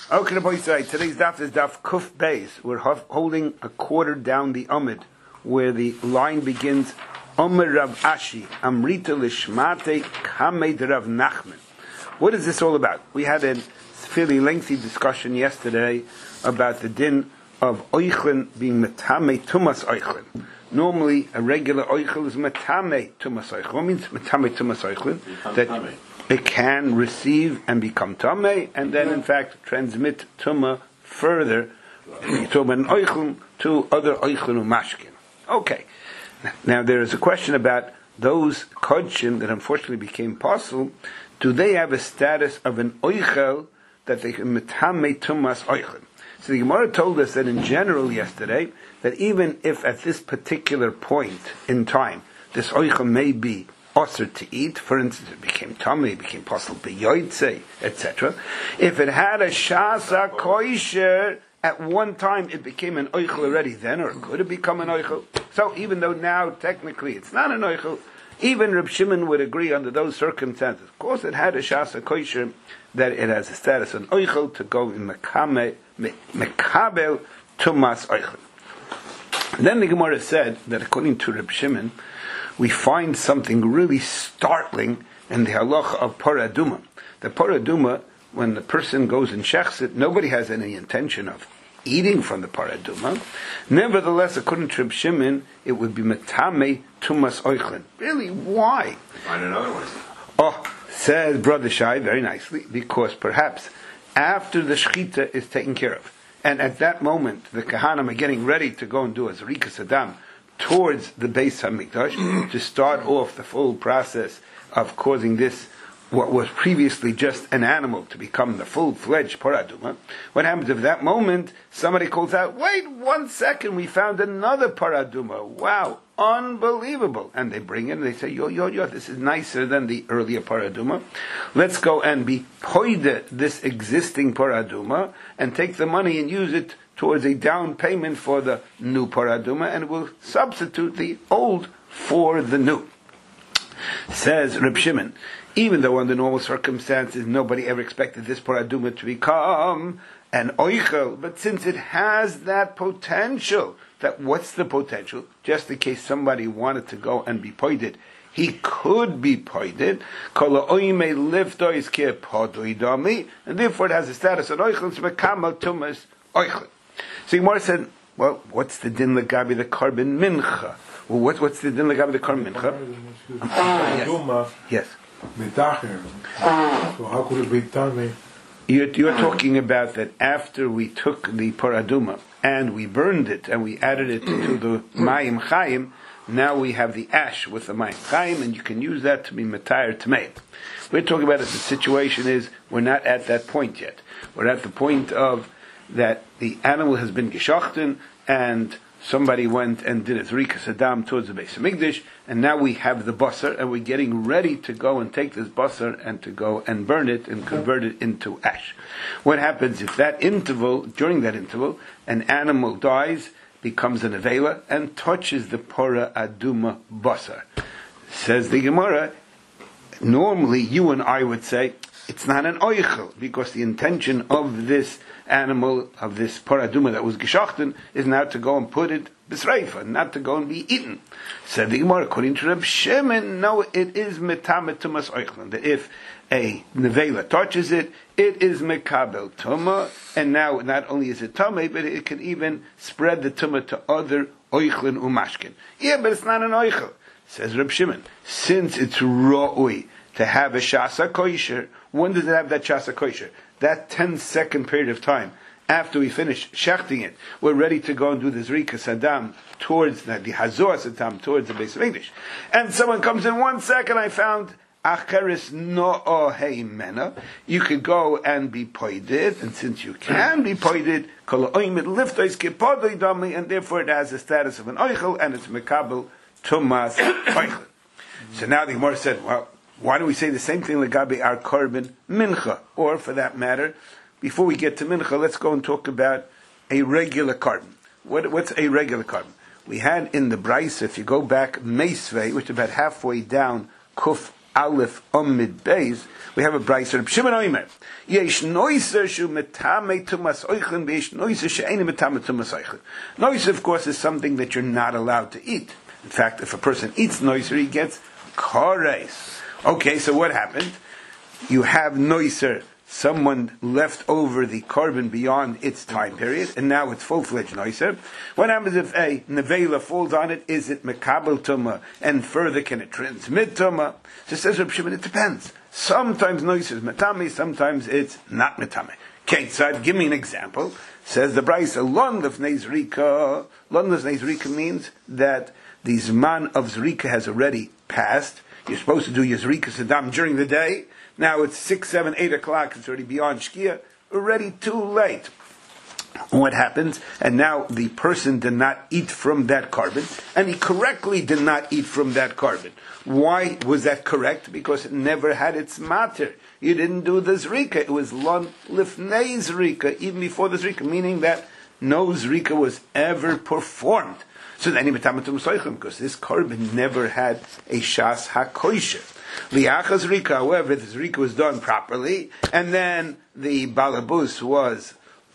Okay, boys, today's daf is daf Kuf Beis. We're holding a quarter down the Amid, where the line begins, Omer Rav Ashi, Amrita Lishmate Kamed Rav Nachman. What is this all about? We had a fairly lengthy discussion yesterday about the din of Oichlin being Metame Tumas Oichlin. Normally, a regular Oichel is Metame Tumas Oichlin. What means Metame Tumas Oichlin? That it can receive and become Tameh, and then in fact transmit Tumah further from an Oichlin to other Oichlin Umashkin. Okay. Now there is a question about those Kodshim that unfortunately became Pasul. Do they have a status of an Oichel that they can Metame Tumas Oichlin? So the Gemara told us that in general yesterday, that even if at this particular point in time, this Oichel may be Osir to eat, for instance, it became Tomei, it became Pasul B'Yoytze, etc. If it had a Shasa Koisher, at one time it became an Oichel already then, or could it become an Oichel? So even though now technically it's not an Oichel, even Reb Shimon would agree under those circumstances. Of course it had a Shasa Koisher, that it has a status of Oichel to go in Mekabel Tumas Oichel. Then the Gemara said that according to Reb Shimon, we find something really startling in the halacha of paraduma. The paraduma, when the person goes and shechs it, nobody has any intention of eating from the paraduma. Nevertheless, according to Reb Shimon, it would be metame tumas oichlin. Really, why? Find another one. Oh, says Brother Shai very nicely, because perhaps after the shechita is taken care of, and at that moment the kahanim are getting ready to go and do a zrikas adam towards the Beis HaMikdash, to start off the full process of causing this, what was previously just an animal, to become the full-fledged paraduma. What happens if that moment somebody calls out, wait 1 second, we found another paraduma. Wow, unbelievable. And they bring it and they say, yo, this is nicer than the earlier paraduma. Let's go and be poide this existing paraduma and take the money and use it towards a down payment for the new paraduma, and will substitute the old for the new. Says Reb Shimon, even though under normal circumstances nobody ever expected this paraduma to become an oichel, but since it has that potential, that what's the potential? Just in case somebody wanted to go and be poided, he could be poided, and therefore it has a status of oichel, so mekamal tumas oichel. So Gemara said, well, what's the din legabi the carbon mincha? Well, what's the din legabi the carbon mincha? Yes. So how could it be tame? You're talking about that after we took the paraduma and we burned it and we added it to the mayim chayim, now we have the ash with the mayim chayim, and you can use that to be matayr tamei. We're talking about it, the situation is we're not at that point yet. We're at the point of that the animal has been geshachten, and somebody went and did a zrikas adam towards the Beis HaMikdash, and now we have the basar, and we're getting ready to go and take this basar and to go and burn it and convert it into ash. What happens if that interval, during that interval, an animal dies, becomes an avela, and touches the para aduma basar? Says the Gemara, normally you and I would say, it's not an oichel, because the intention of this animal, of this paraduma that was geshachten, is now to go and put it b'sreifa, not to go and be eaten. Said the Gemara, according to Reb Shimon, no, it is metame tumas oichlin, that if a nevela touches it, it is mekabel tuma, and now not only is it tame, but it can even spread the tuma to other oichlin umashkin. Yeah, but it's not an oichel. Says Reb Shimon, since it's ro'ui to have a shasa koisher, when does it have that shasa koisher? That 10-second period of time after we finish shechting it, we're ready to go and do the zrikas adam towards the hazor adam towards the Beis HaMikdash. And someone comes in 1 second, I found acheris no'ohei mena. You could go and be poided, and since you can be poided, kol oimid liftois kipodoi dami, and therefore it has the status of an oichel, and it's mekabel tumas oichel. So now the Gemara said, well, why do we say the same thing legabi our carbon mincha? Or, for that matter, before we get to mincha, let's go and talk about a regular carbon. What's a regular carbon? We had in the Bryce, if you go back, Meisvei, which is about halfway down Kuf Aleph Omid Beis, we have a brayser of Shimon Omer. Yesh noiser shu metame tumas oichen, yesh noiser she'eni metame tumas oichen. Noiser, of course, is something that you're not allowed to eat. In fact, if a person eats noiser, he gets kares. Okay, so what happened? You have noiser, someone left over the carbon beyond its time period, and now it's full-fledged noiser. What happens if a nevela falls on it? Is it mekabel tuma, and further can it transmit tuma? So says Reb Shimon, it depends. Sometimes noiser is metame, sometimes it's not metame. Ketzad, give me an example. Says the Brayso, lon lefnei zrika. Lon lefnei zrika means that the zman of zrika has already passed. You're supposed to do your zrika sadam during the day. Now it's 6, 7, 8 o'clock. It's already beyond shkia. Already too late. What happens? And now the person did not eat from that carbon, and he correctly did not eat from that carbon. Why was that correct? Because it never had its matter. You didn't do the zrika. It was lon lifnei zrika, even before the zrika, meaning that no zrika was ever performed. So then, because this carbon never had a shas hakoisher. Liachas zrika, however, the zrika was done properly, and then the balabus was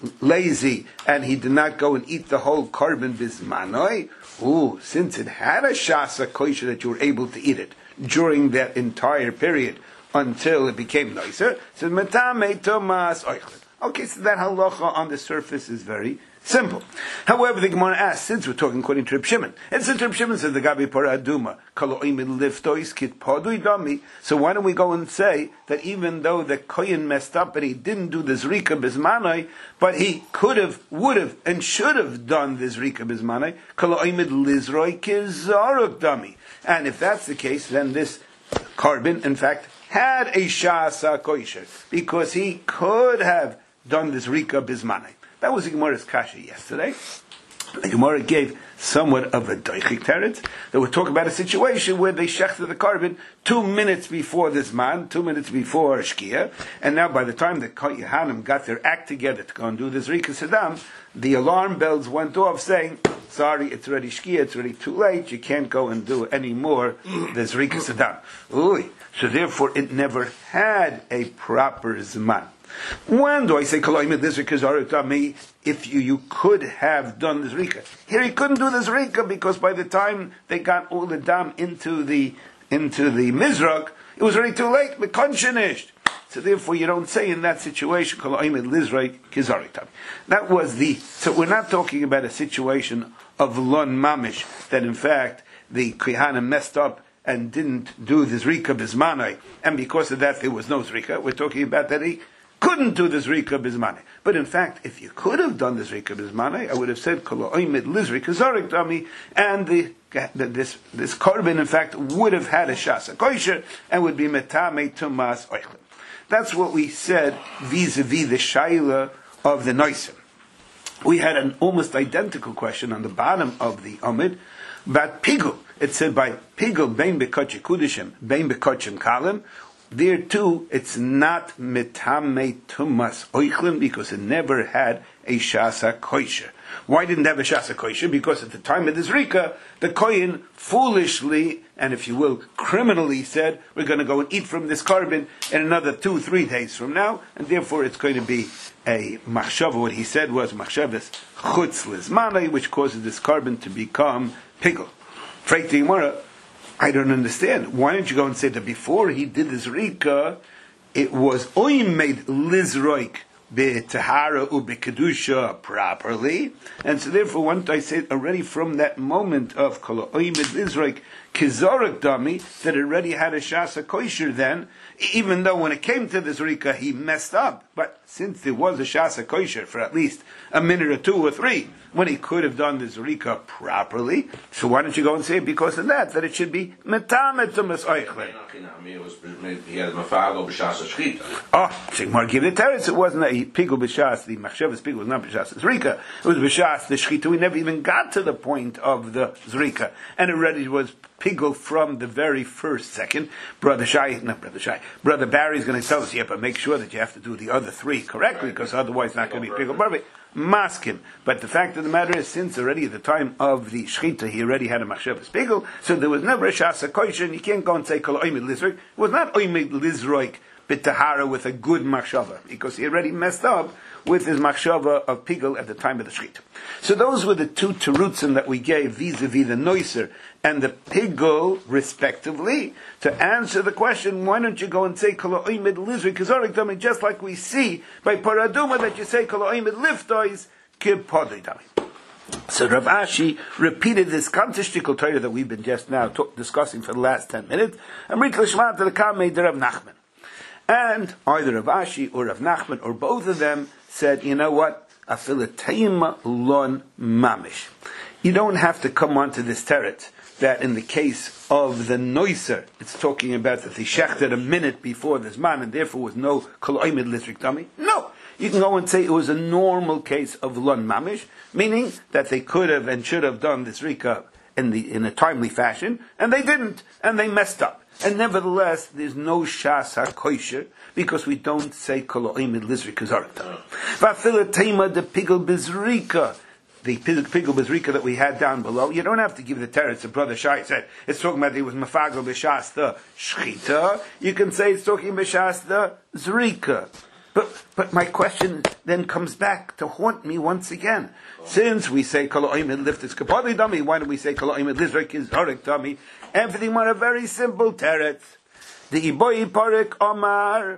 lazy, and he did not go and eat the whole carbon bismanoi. Since it had a shasa koisha that you were able to eat it during that entire period until it became nicer, so metame tomas oichlin. Okay, so that halacha on the surface is very simple. However, the Gemara asks, since we're talking according to Reb Shimon, and since Reb Shimon says the gabi paraduma kaloimid liftois kit padui dami, so why don't we go and say that even though the kohen messed up and he didn't do the zrika bismanai, but he could have, would have, and should have done the zrika bismanai kaloimid lizroi kizaruk dami. And if that's the case, then this carbon, in fact, had a shasa koisher because he could have done this zrika bismanai. That was the Gemara's kasha yesterday. The Gemara gave somewhat of a doichik teretz that would talk about a situation where they shechted the carbon 2 minutes before this man, 2 minutes before Shkia, and now by the time the Yohanim got their act together to go and do this Rika Saddam, the alarm bells went off saying, sorry, it's already Shkia, it's already too late, you can't go and do any more this Rika Saddam. So therefore it never had a proper Zman. When do I say koloimid lizrika? If you could have done the zrika. Here he couldn't do the zrika because by the time they got all the dam into the mizrach, it was already too late. Mekonshenish. So therefore, you don't say in that situation koloimid lizrika. That was the. So we're not talking about a situation of lon mamish that in fact the kohanim messed up and didn't do the zrika bismanai, and because of that there was no zrika. We're talking about that he couldn't do the zrika bismane. But in fact, if you could have done the zrika bismane, I would have said kol oimid lizrika zarik dami, and this carbon in fact would have had a shasa koisher and would be metame tumas oichlim. That's what we said vis-a-vis the shaila of the noisim. We had an almost identical question on the bottom of the omid about pigul. It said by pigul bein bekotche kudishim bein bekotchem kalim. There too, it's not metame tumas oichlim because it never had a shasa koisher. Why didn't it have a shasa koisher? Because at the time of the zrika, the kohen foolishly, and if you will, criminally said, we're going to go and eat from this carbon in another 2-3 days from now, and therefore it's going to be a machshava. What he said was machshavas chutz lizmanai, which causes this carbon to become pigul. Freit the Gemara, I don't understand. Why don't you go and say that before he did this rika, it was oimed lizroik be'tahara u'be'kedusha properly, and so therefore, once I said already from that moment of kol oimed lizroik kizarak dami that it already had a shasa koisher then, even though when it came to this rika he messed up, but since there was a shasa koisher for at least a minute or 2 or 3 when he could have done this rika properly, so why don't you go and say because of that it should be metamet tumas oichle. He had mafago b'shas shchita. Sigmar give the teretz. It wasn't a pigul b'shas. The machshavas pigul was not b'shas zrika. It was b'shas the shchita. We never even got to the point of the zrika, and already was pigel from the very first second. Brother Barry's going to tell us, yeah, but make sure that you have to do the other three correctly, because otherwise it's not going to be pigel perfect. Maskim. But the fact of the matter is, since already at the time of the Shechita, he already had a Machshavas Pigel, so there was never a Shasa Koishin. You can't go and say, Kol Oimid Lizroik. It was not Oimid Lizroik B'Tahara with a good Machshava, because he already messed up with his Machshava of Pigel at the time of the Shechita. So those were the two Terutzim that we gave vis-a-vis the Noiser and the Pigel, respectively, to answer the question, why don't you go and say Kol Oimid Lizroik Kizorik Dami, just like we see by Paraduma that you say Kol Oimid Liftois Kipodoi Dami. So Rav Ashi repeated this Kantishtikal Torah that we've been just now discussing for the last 10 minutes, and Rik Lishmat the Kamei Rav Nachman. And either Rav Ashi or Rav Nachman or both of them said, you know what? Afilatayim lon mamish. You don't have to come onto this teretz that in the case of the noiser, it's talking about that he shechted a minute before this man and therefore was no kol oimid lisrik dami. No. You can go and say it was a normal case of lon mamish, meaning that they could have and should have done this rika in a timely fashion, and they didn't, and they messed up. And nevertheless, there's no shas ha-koisher, because we don't say kol oimid lisrik kazarta. Vafilatema the pigel bezrika, the pigel bezrika that we had down below. You don't have to give the teretz. The brother Shai said it's talking about it was mafagel b'shas the shchita. You can say it's talking b'shas the zrika. But my question then comes back to haunt me once again. Since we say kol oimid lift is kapadi dami, why don't we say kol oimid lisrik is orik dami? Everything on a very simple teretz. The iboy parik omar.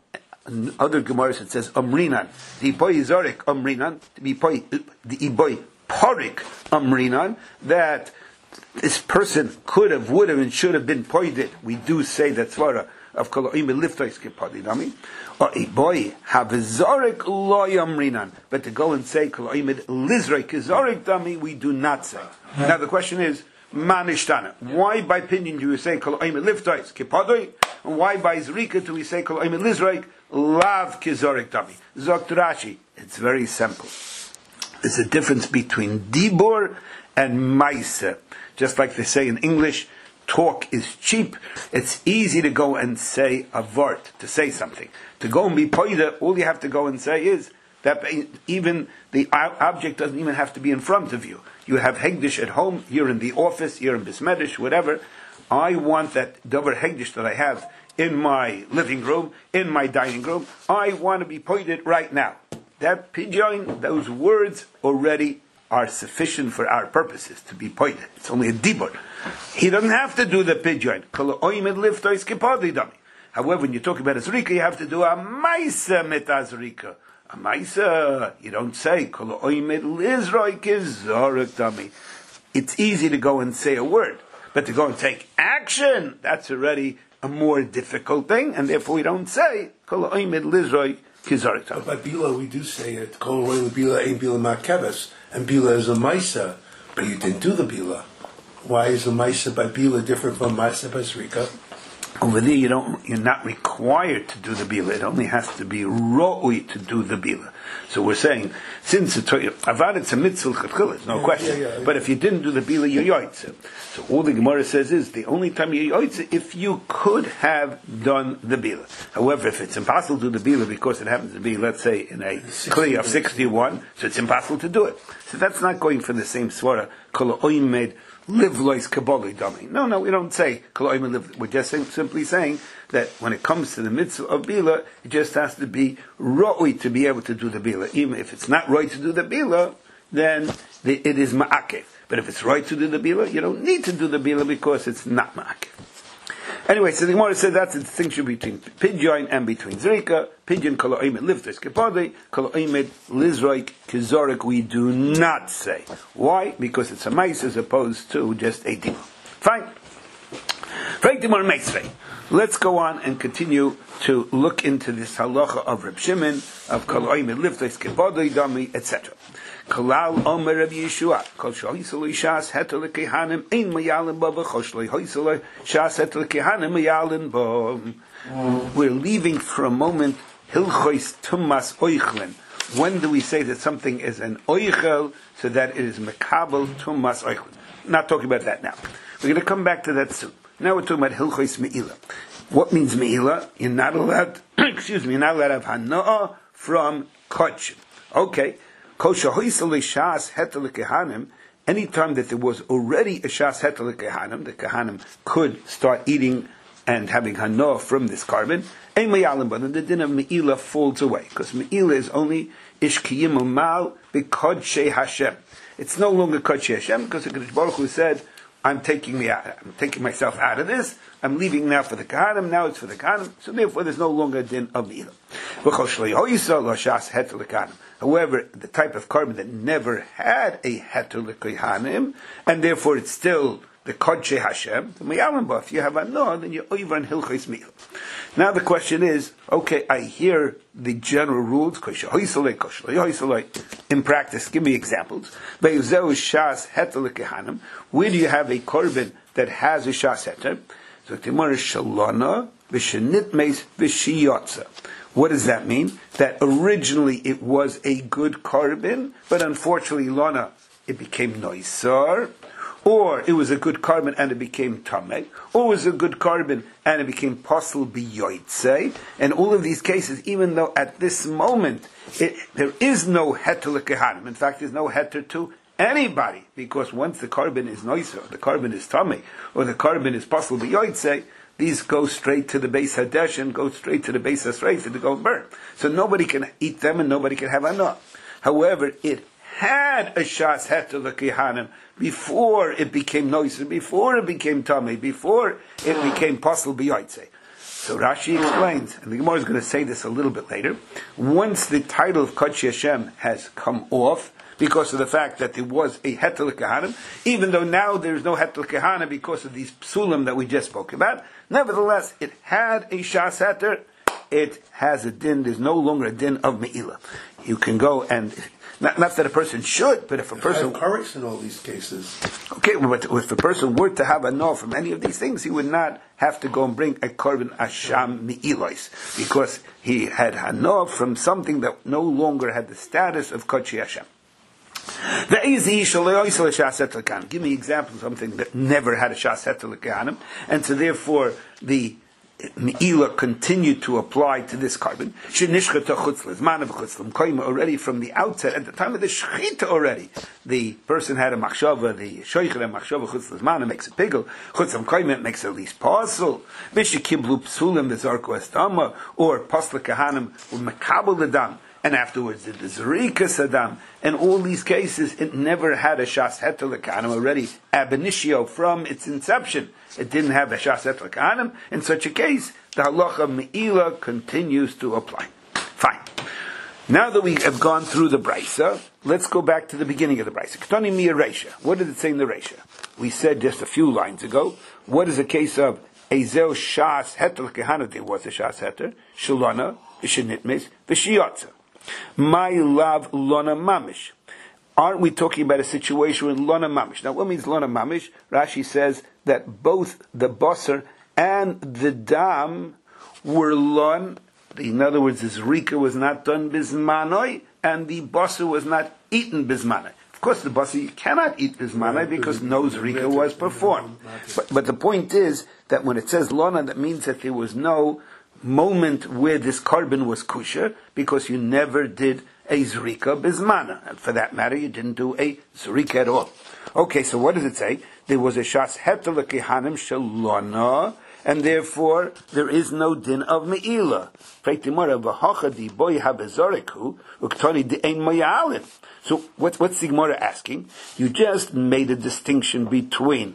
Other Gemaras it says omrinan. The iboy is orik omrinan. The iboy parik omrinan. That this person could have, would have, and should have been poided. We do say that svara of kol oimid liftois kapadi dami. Or a boy have a zorik lo yomrinan, but to go and say kol oimid lizrik zorik dami, we do not say. Now the question is, manishtana. Why by opinion do we say kol oimid liftois kipadoi, and why by zrika do we say kol oimid lizrik lav kizorik dami? Zok Rashi. It's very simple. There's a difference between dibur and maisa. Just like they say in English, talk is cheap. It's easy to go and say a word, to say something. To go and be poida, all you have to go and say is that even the object doesn't even have to be in front of you. You have hegdish at home, you're in the office, you're in bismedish, whatever. I want that dover hegdish that I have in my living room, in my dining room. I want to be poided right now. That pidyon, those words already are sufficient for our purposes to be poided. It's only a dibur. He doesn't have to do the pidyon. However, when you talk about a zrika, you have to do a maisa metazrika. A maisa, you don't say kol oimid lizroik zorik dami. It's easy to go and say a word, but to go and take action, that's already a more difficult thing, and therefore we don't say kol oimid lizroik kizorik dami. But by bila, we do say it kol oimid bila ain't bila makeves, and bila is a maisa, but you didn't do the bila. Why is the maisa by bila different from maisa by zrika? Over there, you're not required to do the bila. It only has to be ro'ui to do the bila. So we're saying, since avad it's a mitzvah chachil, it's no question. Yeah. But if you didn't do the bila, you're yoitze. So all the Gemara says is, the only time you're yoitze, if you could have done the bila. However, if it's impossible to do the bila because it happens to be, let's say, in a kli of 61, so it's impossible to do it. So that's not going for the same swara, kol oimed, live lois kabbalah dummy. No, we don't say kol oimid live. We're just simply saying that when it comes to the mitzvah of bila, it just has to be roi to be able to do the bila. Even if it's not right to do the bila, then it is ma'akev. But if it's right to do the bila, you don't need to do the bila because it's not ma'akev. Anyway, so the Gemara said that's the distinction between pidyon and between zrika. Pidyon kol oimid liftos kepodei, kol oimid lizroik kizorik. We do not say. Why? Because it's a mice as opposed to just a dimah. Fine. Let's go on and continue to look into this halacha of Reb Shimon of kol oimid liftos kepodei dami, etc. Kalal Omer Rabbi Yeshua. Kol shoyisol shas hetel kehanim ein mayalin bo v'choshloi hoyisol shas hetel kehanim mayalin bo. We're leaving for a moment hilchos tumas oichlin. When do we say that something is an oichel so that it is mekabel tumas oichlin? Not talking about that now. We're going to come back to that soon. Now we're talking about Hilchos Me'ilah. What means Me'ilah? You're not allowed, you're not allowed to have Hana'ah from Kodshim. Okay. Anytime that there was already a Shas Heter L'Kehanim, the Kehanim could start eating and having Hana'ah from this carbon, and the din of Me'ilah falls away. Because Me'ilah is only Ishkiyim Umal B'Kodshei Hashem. It's no longer Kodshei Hashem, because the Kadosh Baruch Hu said, I'm taking myself out of this. I'm leaving now for the Kehanim. Now it's for the Kehanim. So therefore, there's no longer a din of Me'ilah. However, the type of carbon that never had a Heter L'Kehanim, and therefore it's still the Kodshei Hashem, the Me'alim, if you have a no, then you're over on Hilchos Me'ilah. Now the question is, okay, I hear the general rules, in practice, give me examples. Where do you have a carbon that has a Shas Heter? So Timur is Shalana, Vishenitmes, Vishiyotza. What does that mean? That originally it was a good carbon, but unfortunately, Lana, it became Noisar. Or it was a good carbon and it became Tameh. Or it was a good carbon and it became Posel B'Yotzei. And all of these cases, even though at this moment there is no Heter L'Kehanim, in fact there's no Heter to anybody, because once the carbon is Noiser, the carbon is Tameh, or the carbon is Posel B'Yotzei, these go straight to the Beis Hadesh and go straight to the Beis Hasreif and to go burn. So nobody can eat them and nobody can have Hana'ah. However, it had a Shas Heter L'Kehanim before it became Noiser, before it became Tameh, before it became Posel B'Yotzei. So Rashi explains, and the Gemara is going to say this a little bit later, once the title of Kodshei Hashem has come off, because of the fact that there was a Heter L'Kehanim, even though now there's no Heter L'Kehanim because of these psulim that we just spoke about, nevertheless, it had a Shas Heter, it has a din, there's no longer a din of Me'ilah. You can go and, not that a person should, but if a person... Corrects in all these cases. Okay, but if a person were to have a no from any of these things, he would not have to go and bring a korban asham Me'ilos, because he had hano from something that no longer had the status of Kodshei Hashem. Give me examples of something that never had a Shas Heter L'Kehanim, and so therefore the Me'ilah continued to apply to this carbon. Already from the outset, at the time of the Shechita already, the person had a machshava, the shoicher had a machshava chutz l'zman, it makes a pigel, chutz l'mkoyim, it makes at least parcel, v'shekiblu psulim, the zarko estama, or pasla kahanim, or mekabel l'dam, and afterwards the Zerika Saddam, and all these cases, it never had a Shas Heter L'Kehanim already, ab initio, from its inception. It didn't have a Shas Heter L'Kehanim. In such a case, the halacha Me'ilah continues to apply. Fine. Now that we have gone through the Brisa, let's go back to the beginning of the Brisa. Ketoni Mia Reisha. What did it say in the Reisha? We said just a few lines ago, what is the case of Ezel Shas Heter L'Kehanim? There was a Shas Heter, Shalana, V'shenitmes, V'shiyotza. My love lona mamish. Aren't we talking about a situation with lona mamish? Now, what means lona mamish? Rashi says that both the basar and the dam were lon. In other words, the zrika was not done bismanoi, and the basar was not eaten bismanoi. Of course, the basar you cannot eat bismanoi because no zrika was performed. But the point is that when it says lona, that means that there was no moment where this carbon was kosher, because you never did a zrika bismana, and for that matter, you didn't do a zrika at all. Okay, so what does it say? There was a Shas Heter L'Kehanim Shalona, and therefore there is no din of Me'ilah. So what's the Gemara asking? You just made a distinction between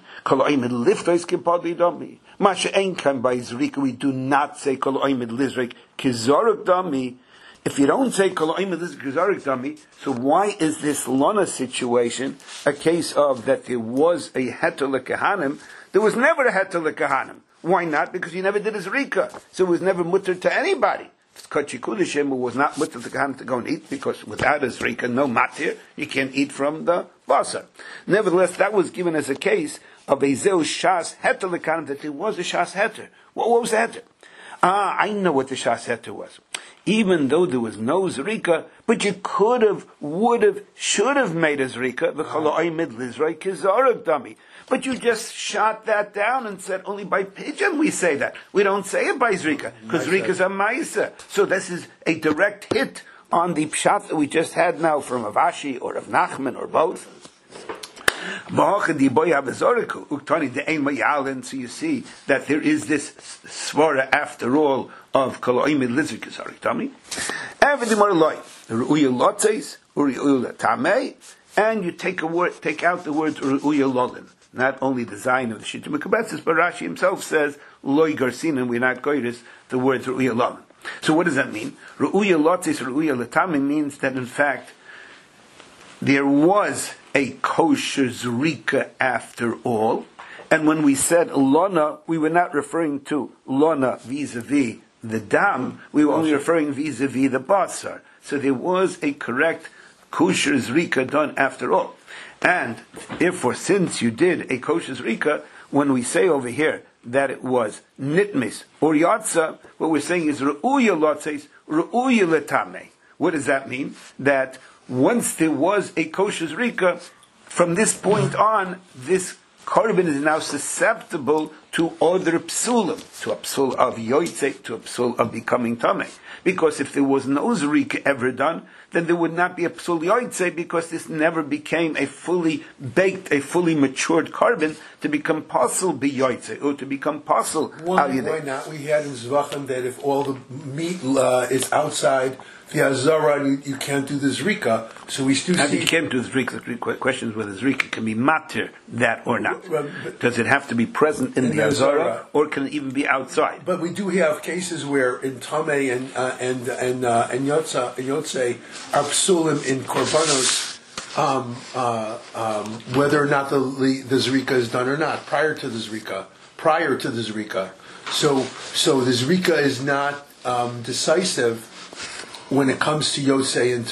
Masha Einkan by Zrika, we do not say Kol Oimid Lizrik Kizorik Dami. If you don't say Kol Oimid Lizrik Kizorik Dami, so why is this Lona situation a case of that there was a Heter L'Kehanim? There was never a Heter L'Kehanim. Why not? Because you never did a Zrika. So it was never mutter to anybody. Kodshei Kudashim was not mutter to Kehanim to go and eat, because without a Zrika, no matir, you can't eat from the basar. Nevertheless, that was given as a case of a Zeu Shas Heter L'Kehanim, that there was a Shas Heter. What was the Heter? I know what the Shas Heter was. Even though there was no Zrika, but you could have, would have, should have made a Zrika, but you just shot that down and said only by pigeon we say that. We don't say it by Zrika, because Zrika is a Maisa. So this is a direct hit on the Pshat that we just had now from Avashi or of Nachman or both. So you see that there is this svara after all of Koloimid Lizrik Tami. And you take out the word Ru'uya Lolin. Not only the Zayin of the Shittim Mekabetzis, but Rashi himself says Loi Garsinan, we're not goyres the word Ru'uya Lolin. So what does that mean? Ru'uya Lotzis, Ru'uya Latami means that in fact there was a kosher zrika after all, and when we said lona, we were not referring to lona vis-a-vis the dam, we were only referring vis-a-vis the basar. So there was a correct kosher zrika done after all. And therefore, since you did a kosher zrika, when we say over here that it was nitmis or yatsa, what we're saying is ru'uya lotzes, ru'uya letame. What does that mean? That once there was a kosher zrika, from this point on, this korban is now susceptible to other psulim, to a psul of yoytze, to a psul of becoming tameh. Because if there was no zrika ever done, then there would not be a psul yoytze, because this never became a fully baked, a fully matured korban to become pasul biyoytze, or to become pasul al yedei. Why not? We had in Zvachim that if all the meat is outside the Azara, you can't do the Zrika. So we still see... you can't do the Zrika. The question is whether Zrika can be matir, that or not. Does it have to be present in the Azara, or can it even be outside? But we do have cases where in Tameh and Yotze are psulim in Korbanos, whether or not the Zrika is done or not, prior to the Zrika. So the Zrika is not decisive when it comes to Yotze and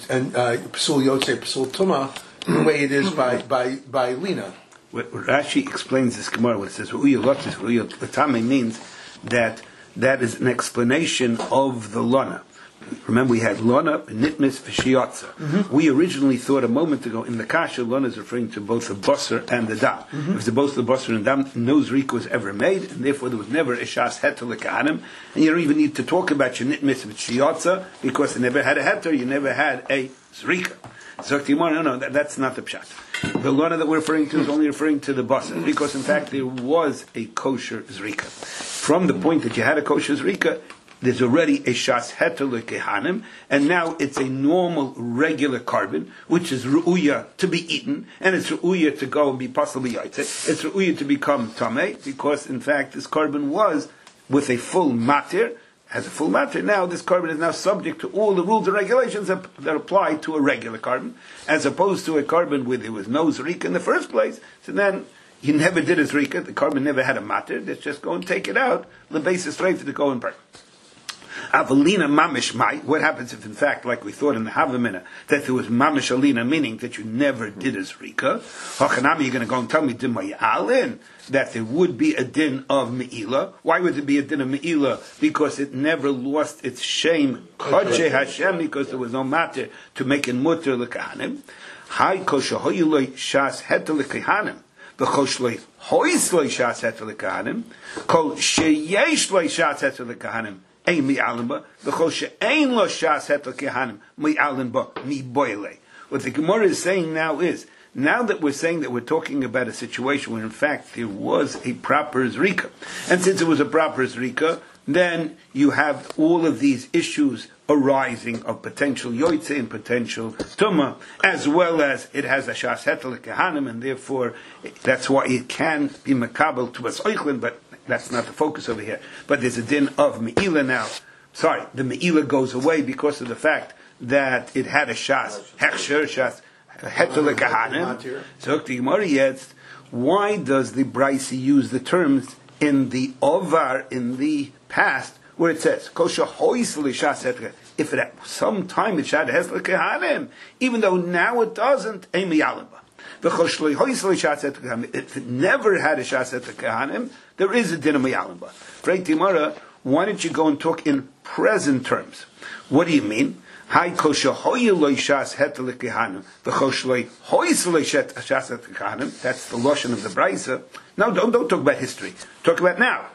Psul Yotze, Psul Tuma, the way it is by Lina. What Rashi explains this Gemara, when it says Ru'uya Lotzis, Ru'uya Latame, means that is an explanation of the Lona. Remember, we had Lona, Nitmis, V'Shiyotza. Mm-hmm. We originally thought a moment ago in the Kasha, Lona is referring to both the Basar and the Dam. Mm-hmm. If it's both the Basar and Dam, no Zrika was ever made, and therefore there was never a Shas Heter L'Kahanim, and you don't even need to talk about your Nitmis, V'Shiyotza, because they never had a Heter, you never had a Zrika. So no, that's not the Pshat. The Lona that we're referring to is only referring to the Basar, because in fact there was a kosher Zrika. From the point that you had a kosher Zrika, there's already a Shas Heter L'Kehanim, and now it's a normal, regular korban, which is Ru'uya to be eaten, and it's Ru'uya to go and be possibly Yaitze. It's Ru'uya to become Tameh, because in fact this korban was with a full matir, has a full matter. Now this korban is now subject to all the rules and regulations that apply to a regular korban, as opposed to a korban where there was no zrika in the first place. So then you never did a zrika, the korban never had a matter. Let's just go and take it out. The basis straight to go and burn. Avalina mamish mai. What happens if, in fact, like we thought in the Havamina, that there was mamish alina, meaning that you never did a zrika? Hachanami, you're going to go and tell me dimay alin that there would be a din of meila. Why would there be a din of meila? Because it never lost its shame, kodshei Hashem, because there was no matter to make it mutter l'kahanim. Hai kol shehoyuloi shas heter l'kahanim. V'chol shloi hois loi shas heter l'kahanim. Kol sheyesh loi shas heter l'kahanim. Ein mi'alim ba, v'chol she'ein lo shas heter kehanim, mi'alim ba, mi-boile. What the Gemara is saying now is, now that we're saying that we're talking about a situation where in fact there was a proper zrika, and since it was a proper zrika, then you have all of these issues arising of potential yoytze and potential tuma, as well as it has a shas heter kehanim, and therefore that's why it can be makabel to us oichlin, but that's not the focus over here. But there's a din of me'ila now. Sorry, the me'ila goes away because of the fact that it had a shas, hechsher, shas, heter l'kahanim. So the Gemara yet, why does the Braisi use the terms in the ovar, in the past, where it says, kosher hois l'shas heter, if it at some time it shad hes l'kahanim, even though now it doesn't, ein mi'alim ba. If it never had a shas heter kehanim, there is a din of mi'alim ba. Frei Timara, why don't you go and talk in present terms? What do you mean? That's the Lashon of the Braisa. No, don't talk about history. Talk about now.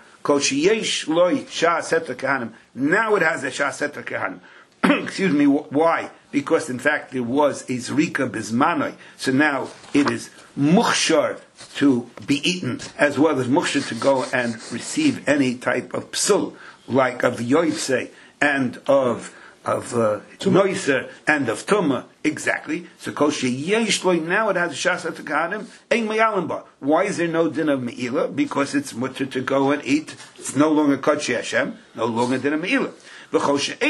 Now it has a Shas Heter Kehanim. Excuse me, why? Because in fact there was a Zrika Bismanoi. So now it is Mukhshar to be eaten, as well as Mukhshar to go and receive any type of psul, like of Yoitse and of Noiser and of Tumah, exactly. So Kol Sheyeshloi, now it has a Shas Heter Kehanim, Ein Me'alim Ba. Why is there no din of Me'ilah? Because it's mutter to go and eat. It's no longer Kodshei Hashem, no longer din of Me'ilah. When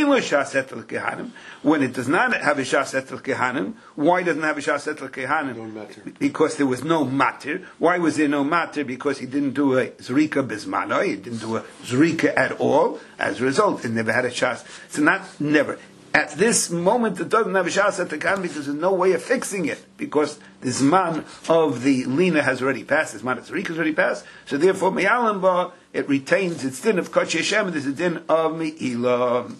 it does not have a Shas Heter Kehanim, why doesn't it have a Shas Heter Kehanim? No matter. Because there was no matter. Why was there no matter? Because he didn't do a Zrika Bismano, he didn't do a Zrika at all. As a result, it never had a Shas. So never. At this moment, it doesn't have a Shas Heter Kehanim because there's no way of fixing it. Because the Zman of the Lina has already passed, the Zman of Zrika has already passed. So therefore, Me'alim Ba, it retains its din of Kodshei Hashem, and there's a din of Me'ilah.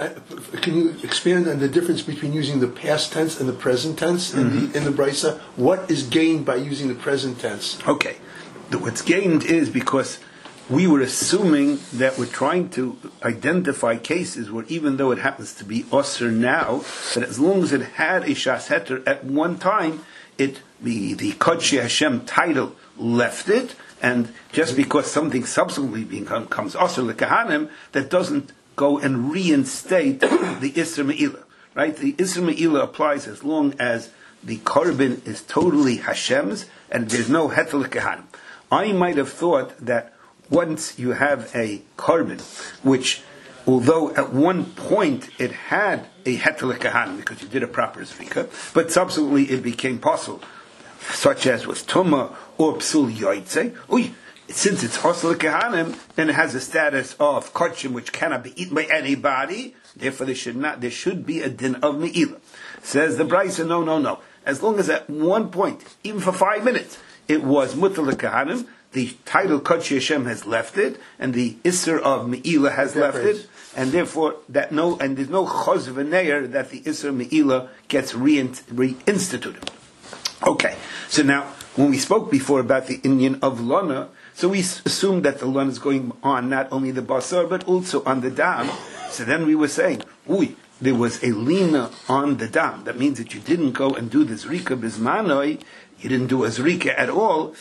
Can you expand on the difference between using the past tense and the present tense in the Brisa? What is gained by using the present tense? Okay. What's gained is because we were assuming that we're trying to identify cases where even though it happens to be Osir now, that as long as it had a Shas Heter at one time, the Kodshei Hashem title left it, and just because something subsequently becomes Osir L'Kehanim, that doesn't go and reinstate the Isser Me'ilah. Right? The Isser Me'ilah applies as long as the Korban is totally Hashem's, and there's no Heter L'Kehanim. I might have thought that once you have a Korban, which, although at one point it had a Heter L'Kehanim, because you did a proper Zrika, but subsequently it became possible, such as was Tumah or Psul Yoitze. Since it's Osir L'Kehanim, then it has a status of Kodshim, which cannot be eaten by anybody. Therefore, there should be a din of Me'ilah. Says the Braisa, no. As long as at one point, even for 5 minutes, it was Mutar L'Kehanim, the title Kodshei Hashem has left it, and the Isser of Me'ilah has left it, and therefore there's no Chos V'Neir that the Isser Me'ilah gets reinstituted. Okay, so now when we spoke before about the Inyan of Lana, so we assumed that the Lana is going on not only the Basar but also on the Dam. So then we were saying, there was a Lina on the Dam. That means that you didn't go and do the Zrika Bismanoi, you didn't do a Zrika at all.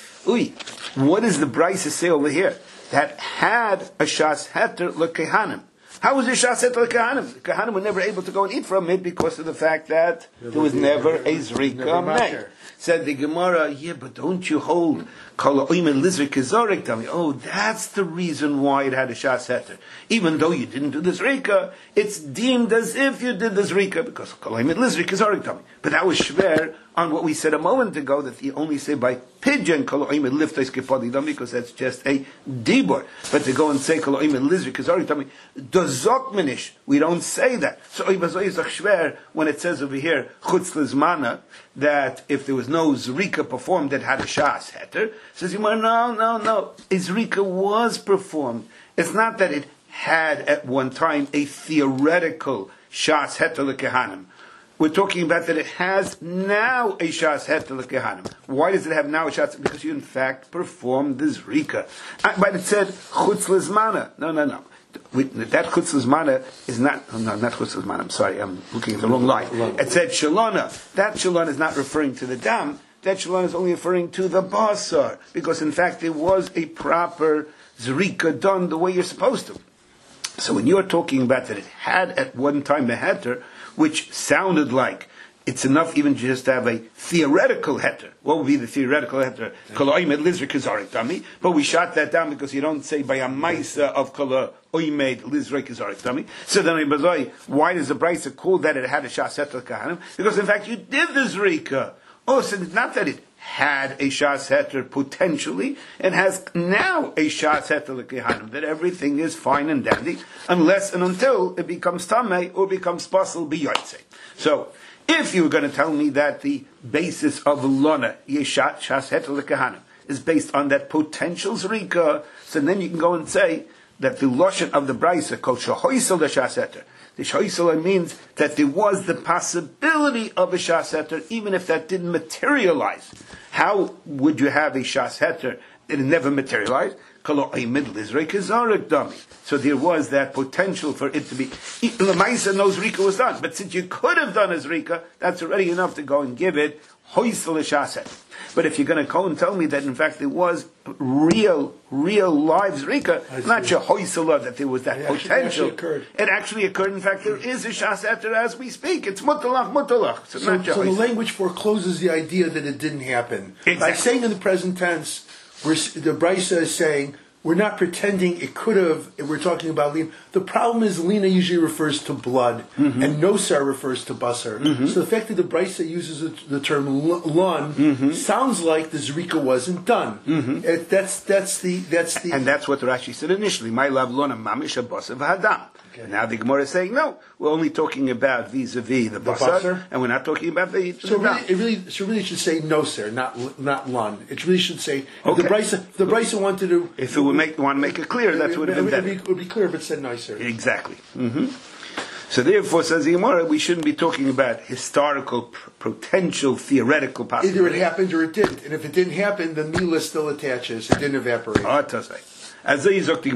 What does the Braisa say over here? That had a Shas Heter L'Kehanim. How was it Shas Heter L'Kehanim? The Kehanim were never able to go and eat from it because of the fact that there was never a Zrika made. Said the Gemara, but don't you hold Kol Oimen Lizrik Kizorik? Tell me, that's the reason why it had a Shas Heter. Even though you didn't do the Zrika, it's deemed as if you did the Zrika because Kol Oimen Lizrik Kizorik. Tell me, but that was shver on what we said a moment ago that you only say by pigeon Kol Oimen Liftais Kefadidam because that's just a dibor. But to go and say Kol Oimen Lizrik Kizorik, tell me, Dozok Minish, we don't say that. So shver when it says over here Chutz Lizmana that if there was no Zrika performed that had a Shas Heter, says no. A Zrika was performed. It's not that it had at one time a theoretical Shas Heter L'Kehanim. We're talking about that it has now a Shas Heter L'Kehanim. Why does it have now a Shas? Because you in fact performed the Zrika. But it said Chutz Lizmana. No. That Chutz Lizmana is not Chutz Lizmana. I'm sorry, I'm looking at the wrong line. It said Shalona. That Shalona is not referring to the Dam. That Shalona is only referring to the Basar. Because in fact there was a proper Zrika done the way you're supposed to. So when you're talking about that it had at one time a Heter, which sounded like it's enough even just to have a theoretical heter. What would be the theoretical heter? But we shot that down because you don't say by a maisa of kala oimed lizrek kizarik dami. So then, why does the Braisa call that it had a shas heter kahanim? Because in fact you did the zrika. So it's not that it had a shas heter potentially, it has now a shas heter l'kehanim, that everything is fine and dandy, unless and until it becomes tamei or becomes basel b'yotze. So, if you were going to tell me that the basis of lona, yeshat shas heter l'kehanim, is based on that potential zrika, so then you can go and say, that the lashon of the brisa called shahoisel the shaseter. The shahoisel means that there was the possibility of a shaseter, even if that didn't materialize. How would you have a shaseter that it never materialized? So there was that potential for it to be. Lamaisa knows Rika was done, but since you could have done as Rika, that's already enough to go and give it hoisel shaset. But if you're going to go and tell me that in fact there was real lives Rika, not your hoisel that there was that potential. It actually occurred. In fact, there is a shaseter as we speak. It's mutalach. So the language forecloses the idea that it didn't happen. Exactly. By saying in the present tense, the Brisa is saying, we're not pretending it could have, we're talking about Lina. The problem is Lina usually refers to blood, and Nosar refers to Basar. So the fact that the Brisa uses the term Lun sounds like the Zrika wasn't done. That's the... And that's what Rashi said initially. My love Luna mamish Basar v'hadam. Okay. Now the Gemara is saying, no, we're only talking about vis-a-vis the basar, and we're not talking about the... So really should say no, sir, not lun. It really should say, okay. If the Brisa wanted to... If it want to make it clear, that's what it would have been. It would be clear if it said nicer. Exactly. So therefore, says the Gemara, we shouldn't be talking about historical, potential, theoretical possibilities. Either it happened or it didn't. And if it didn't happen, the Mila still attaches. It didn't evaporate. So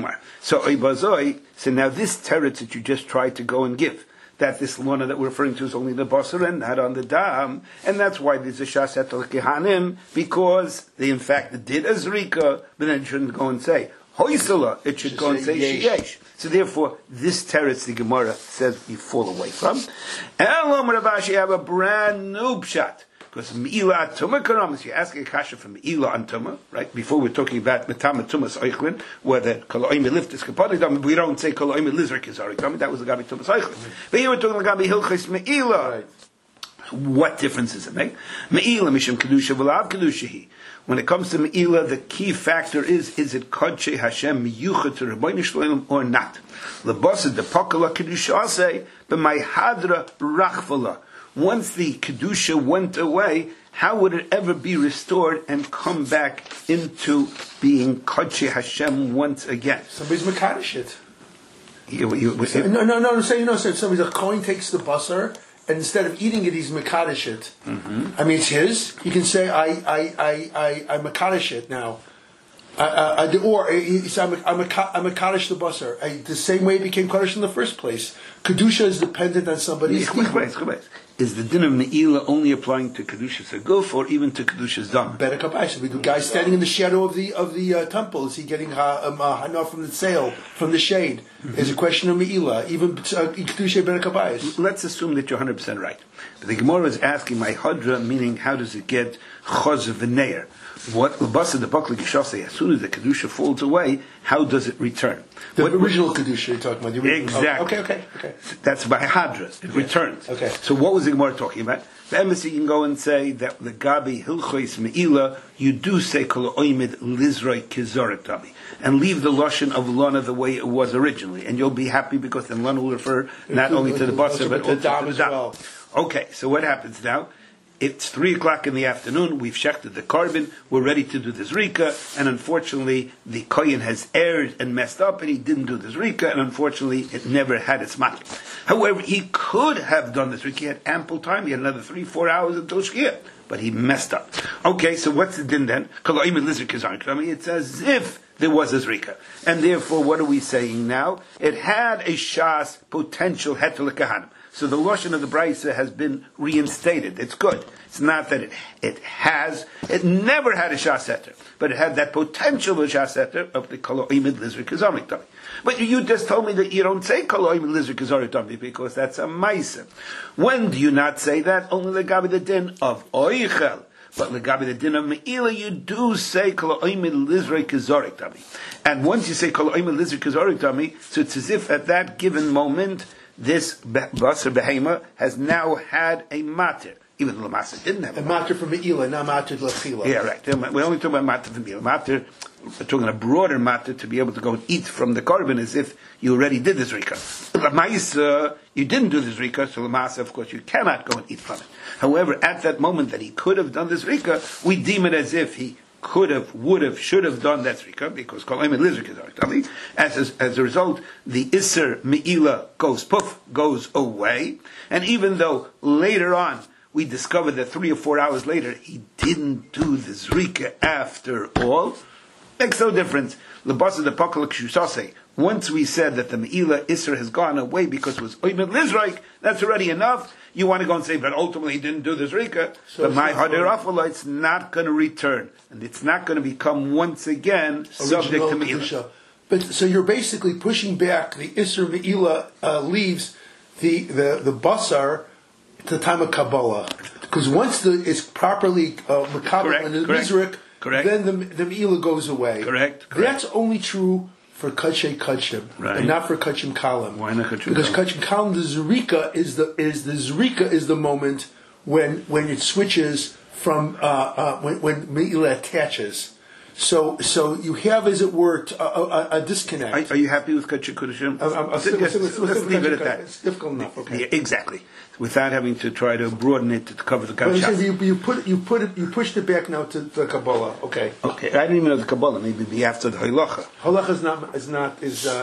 now this teretz that you just tried to go and give, that this luna that we're referring to is only the basar and not on the dam, and that's why there's a shaset al kehanim, because they in fact did a zrika, but then it shouldn't go and say hoisala, it should go and say sheyesh. So therefore, this teretz the Gemara says you fall away from. Elam Ravashi have a brand new pshat. Because Me'ila Atuma Karamas, you ask a kasha from Me'ila Antuma, right? Before we're talking about Metama Tumas Eichlin, where the Koloim lift is Kapadidam, we don't say Koloim Lizrik is Arikam, that was the Gabi Tumas Eichlin. But here we're talking about Gabi Hilchis Me'ila. Right. What difference does it make? Me'ila Mishim Kedusha V'lav Kedushahi. When it comes to Me'ila, the key factor is it Kodshe Hashem Miyuchat to Rabbeinu Shloim or not? Lebosad the Pakala Kedusha say, but my Hadra Rachvala. Once the Kedusha went away, how would it ever be restored and come back into being Kodshe Hashem once again? Somebody's Makadosh it. No, somebody's a coin takes the basar, and instead of eating it, he's Makadosh it. I mean, it's his. He can say, I Makadosh it now. Or he said, I'm a Kaddish the basar. The same way it became Kaddish in the first place. Kedusha is dependent on somebody's. Is the din of Me'ila only applying to Kedusha's Aguf or even to Kedusha's Dam? Better Kabbash. The guy standing in the shadow of the temple, is he getting hana from the sail, from the shade? Is a question of Me'ila, even Kedusha Better Kabbash. Let's assume that you're 100% right. But the Gemara is asking, my Hadra, meaning how does it get Chaz v'neir? What Labasa the Bakli Gishase, as soon as the Kedusha falls away, how does it return? The original Kedusha you're talking about. The original, exactly. Okay. That's by Hadras. It returns. Okay. So what was the Gemara talking about? The embassy can go and say that the Gabi Hilchois Me'ila, you do say Kol Oimid Lizroi Kizoret Dami, and leave the Lashon of Lana the way it was originally, and you'll be happy because then Lana will refer not only to the Basar but also to the Dam as well. Okay, so what happens now? It's 3:00 in the afternoon, we've shechted the carbon, we're ready to do the Zrika, and unfortunately the Kohen has erred and messed up, and he didn't do the Zrika, and unfortunately it never had its mat. However, he could have done the Zrika, he had ample time, he had another 3-4 hours until Shkia, but he messed up. Okay, so what's the din then? It's as if there was a Zrika. And therefore, what are we saying now? It had a Shas potential Hetel Kahanim. So the Lashon of the Brisa has been reinstated. It's good. It's not that it never had a Shaseter, but it had that potential of Shaseter of the Kol Oimid Lizrik Kazorik Dami. But you just told me that you don't say Kol Oimid Lizrik Kazorik Dami because that's a Maisa. When do you not say that? Only Legabi the din of Oichel. But Legabi the din of Me'ila, you do say Kol Oimid Lizrik Kazorik Dami. And once you say Kol Oimid Lizrik Kazorik Dami, so it's as if at that given moment, this Basar Behema has now had a matir. Even though the Maser didn't have a matir from Me'ila, not matir L'chila. Yeah, right. We're only talking about matir from Me'ila. Matir, we're talking a broader matir to be able to go and eat from the carbon as if you already did the Zrika. L'maisa, you didn't do the Zrika, so L'maisa, of course, you cannot go and eat from it. However, at that moment that he could have done the Zrika, we deem it as if he could have, would have, should have done that zrika, because kol oimed lizrik is arik. As a result, the iser me'ila goes away, and even though later on we discovered that 3 or 4 hours later he didn't do the zrika after all, makes no difference. Lebasa the pakal kshusase. Once we said that the me'ila isser has gone away because it was oimed lizrik, that's already enough. You want to go and say, but ultimately he didn't do the zrika. So but my hadirafala, it's not going to return, and it's not going to become once again subject to me'ila. But so you're basically pushing back the isser me'ila leaves the basar to the time of Kabbalah, because once it's properly makabel and the mizrik, then the me'ila goes away. Correct. That's only true for Kachei Kachim, and not for Kachim Kalim. Why not Kachim? Because Kachim Kalim, the Zrika is the moment when it switches from when Me'ila attaches. So you have, as it were, a disconnect. Are you happy with Kachim Kudashim? Let's leave it at that. It's difficult enough. Okay. Yeah, exactly. Without having to try to broaden it to cover the Kabbalah. You pushed it back now to the Kabbalah. Okay. Okay. I don't even know the Kabbalah. Maybe be after the Halacha. Halacha is not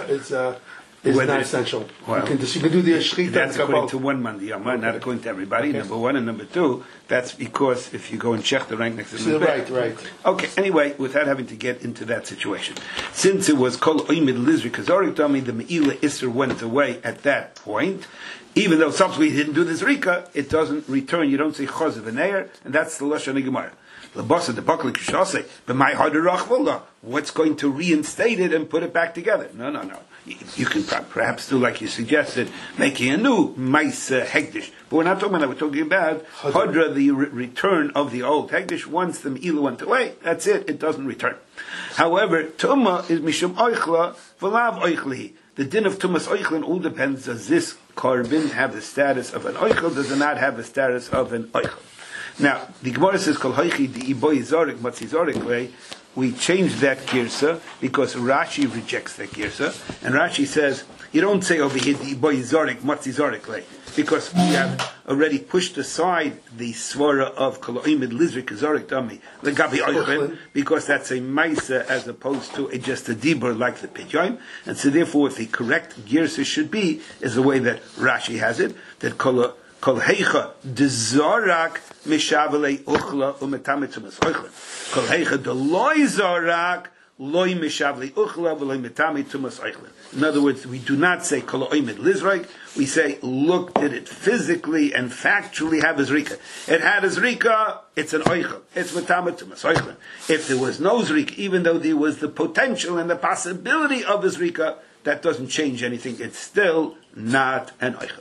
essential. Well, you can do the Shechita. That's according to one man, not according to everybody. Okay. Number one, and number two, that's because if you go and check the rank next to the right. Okay. Anyway, without having to get into that situation, since it was kol oimid lizrik kazorik tami, the me'ila isser went away at that point. Even though subsequently he didn't do this rika, it doesn't return. You don't say chazav and eir, and that's the lashon gemara. Lebasa the paklik shase, but my hadirach. What's going to reinstate it and put it back together? No. You can perhaps do like you suggested, making a new mais hegdish. But we're not talking about that. We're talking about hadra, the return of the old hegdish. Once the me'ila went away, that's it. It doesn't return. However, tumah is mishum oichla v'lav oichli. The din of tumas oichlin all depends. Does this carbon have the status of an oichel? Does it not have the status of an oichel? Now, the Gemara says, Kol hoichi di iboy zorik matzi zorik lei. We changed that girsa because Rashi rejects that girsa. And Rashi says, you don't say over here, di iboy zorik matzi zorik lei. Because we have already pushed aside the svara of Kol oimid lizrik zorik dami legabi oichlin, because that's a maisa as opposed to just a dibur like the pidyon. And so therefore, the correct girsa should be, is the way that Rashi has it, that Kol heicha dezorak mishavele uchla umetamitzum oichlin. Kol heicha deloy zorak loy mishavle uchla v'loy metamitzum oichlin. In other words, we do not say kol oimid lizrik. We say, look, did it physically and factually have a zrika? It had a zrika, it's an oichel. It's metamitzum oichlin. If there was no zrika, even though there was the potential and the possibility of a zrika, that doesn't change anything. It's still not an oichel.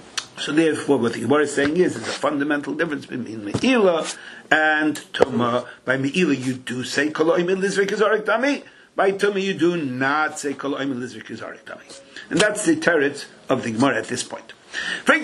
So therefore, what the Gemara is saying is, there's a fundamental difference between Me'ila and Tumah. By Me'ila, you do say, Kol oimid lizrik zarik dami. By Tumah, you do not say, Kol oimid lizrik zarik dami. And that's the teretz of the Gemara at this point. Maybe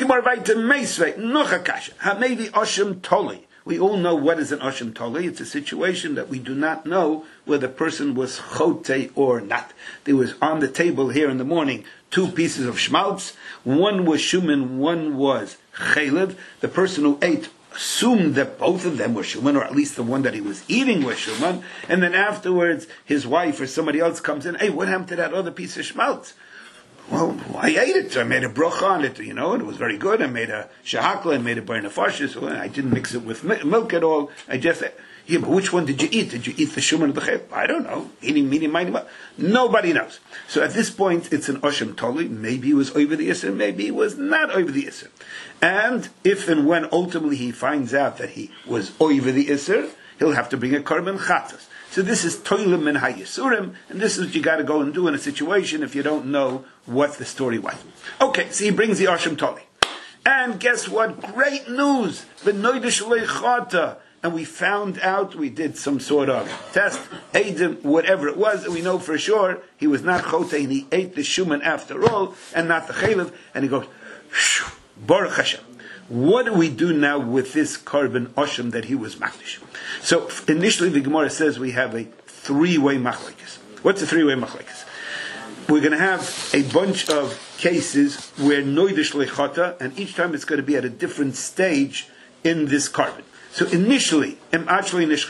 Oshim Toli. We all know what is an Oshim Toli. It's a situation that we do not know whether the person was chote or not. There was on the table here in the morning 2 pieces of schmaltz. One was shuman, one was chaylev. The person who ate assumed that both of them were shuman, or at least the one that he was eating was shuman. And then afterwards, his wife or somebody else comes in, hey, what happened to that other piece of schmaltz? Well, I ate it. I made a bracha on it, and it was very good. I made a shahakla, I made a bar nefashis. I didn't mix it with milk at all. I just, yeah, but which one did you eat? Did you eat the shuman or the chayv? I don't know. Eating, mighty. Nobody knows. So at this point, it's an Oshim Toli. Maybe he was over the Isser, maybe he was not over the Isser. And if and when ultimately he finds out that he was over the Isser, he'll have to bring a korban chatas. So this is toilim min hayisurim, and this is what you got to go and do in a situation if you don't know what the story was. Okay, so he brings the Oshim Toli. And guess what? Great news! V'noidish leichata. And we found out, we did some sort of test, Eidim, whatever it was, and we know for sure he was not chote, and he ate the shuman after all, and not the chaylev, and he goes, Baruch Hashem. What do we do now with this korban oshim that he was makdish? So initially the Gemara says we have a 3-way machlekes. What's a 3-way machlekes? We're going to have a bunch of cases where noidish lechata, and each time it's going to be at a different stage in this korban. So initially, actually nishchat,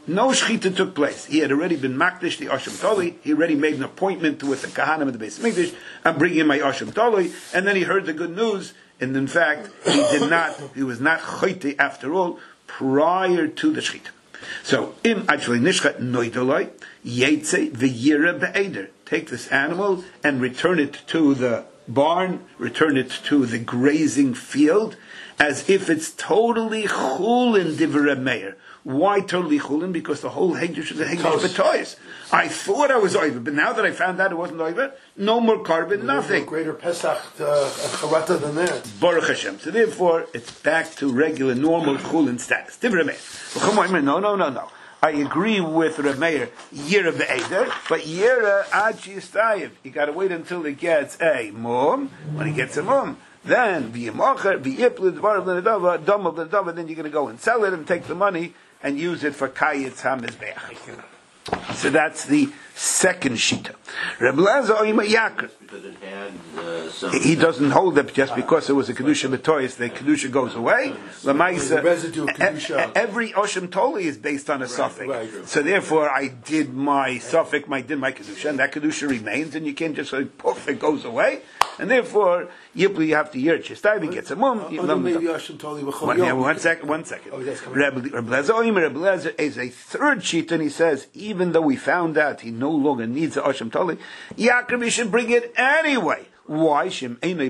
No shechita took place. He had already been makdish the Asham Toli. He already made an appointment with the Kahanim of the Beis Mikdash. I'm bringing in my Asham Toli. And then he heard the good news. And in fact, he was not choite after all, prior to the shechita. So, im actually nishchat noidoloi, yetze v'yira be'eder. Take this animal and return it to the barn, return it to the grazing field, as if it's totally chulin divrei meir. Why totally chulin? Because the whole hegdish is a hegdish b'toyis. I thought I was over, but now that I found out it wasn't over, no more carbon, nothing. No greater Pesach charata than that. Baruch Hashem. So therefore, it's back to regular, normal chulin status. Divrei meir. No. I agree with Reb Meir, Yira be'eder, but Yira ad shistayev. You got to wait until it gets a mum. When it gets a mum, then v'yimocher v'yiplid dvar v'nedava dom of v'nedava. Then you're going to go and sell it and take the money and use it for kayitz hamizbeach. So that's the second shita. Reb Lezer oima yakr. He doesn't hold it just because it was a kedusha b'toyis. The kedusha goes away. Lamaisa, every Osham Toli is based on a suffix. Right. So therefore, I did my suffix, my kedusha, and that kedusha remains, and you can't just say poof, it goes away. And therefore, you have to hear it. He gets a mum. One second. Reb Lezer is a third sheet, and he says, even though we found out he no longer needs the Osham Toli, Yaakov should bring it anyway. Why? Somebody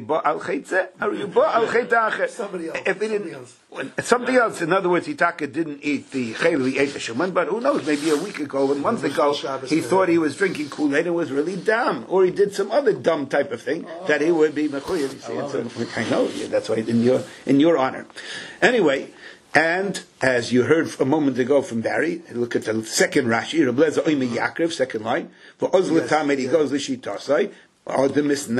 else. Something else. In other words, Hitaka didn't eat the chayil, he ate the shuman, but who knows, maybe a week ago, a month ago, he thought he was drinking Kool-Aid and was really dumb, or he did some other dumb type of thing that he would be mechuyev. I know, that's why in your honor. Anyway, and as you heard a moment ago from Barry, look at the second Rashi, Reb Lezer oime Yaakov, second line, for Ozlatam he goes l'shitasai. If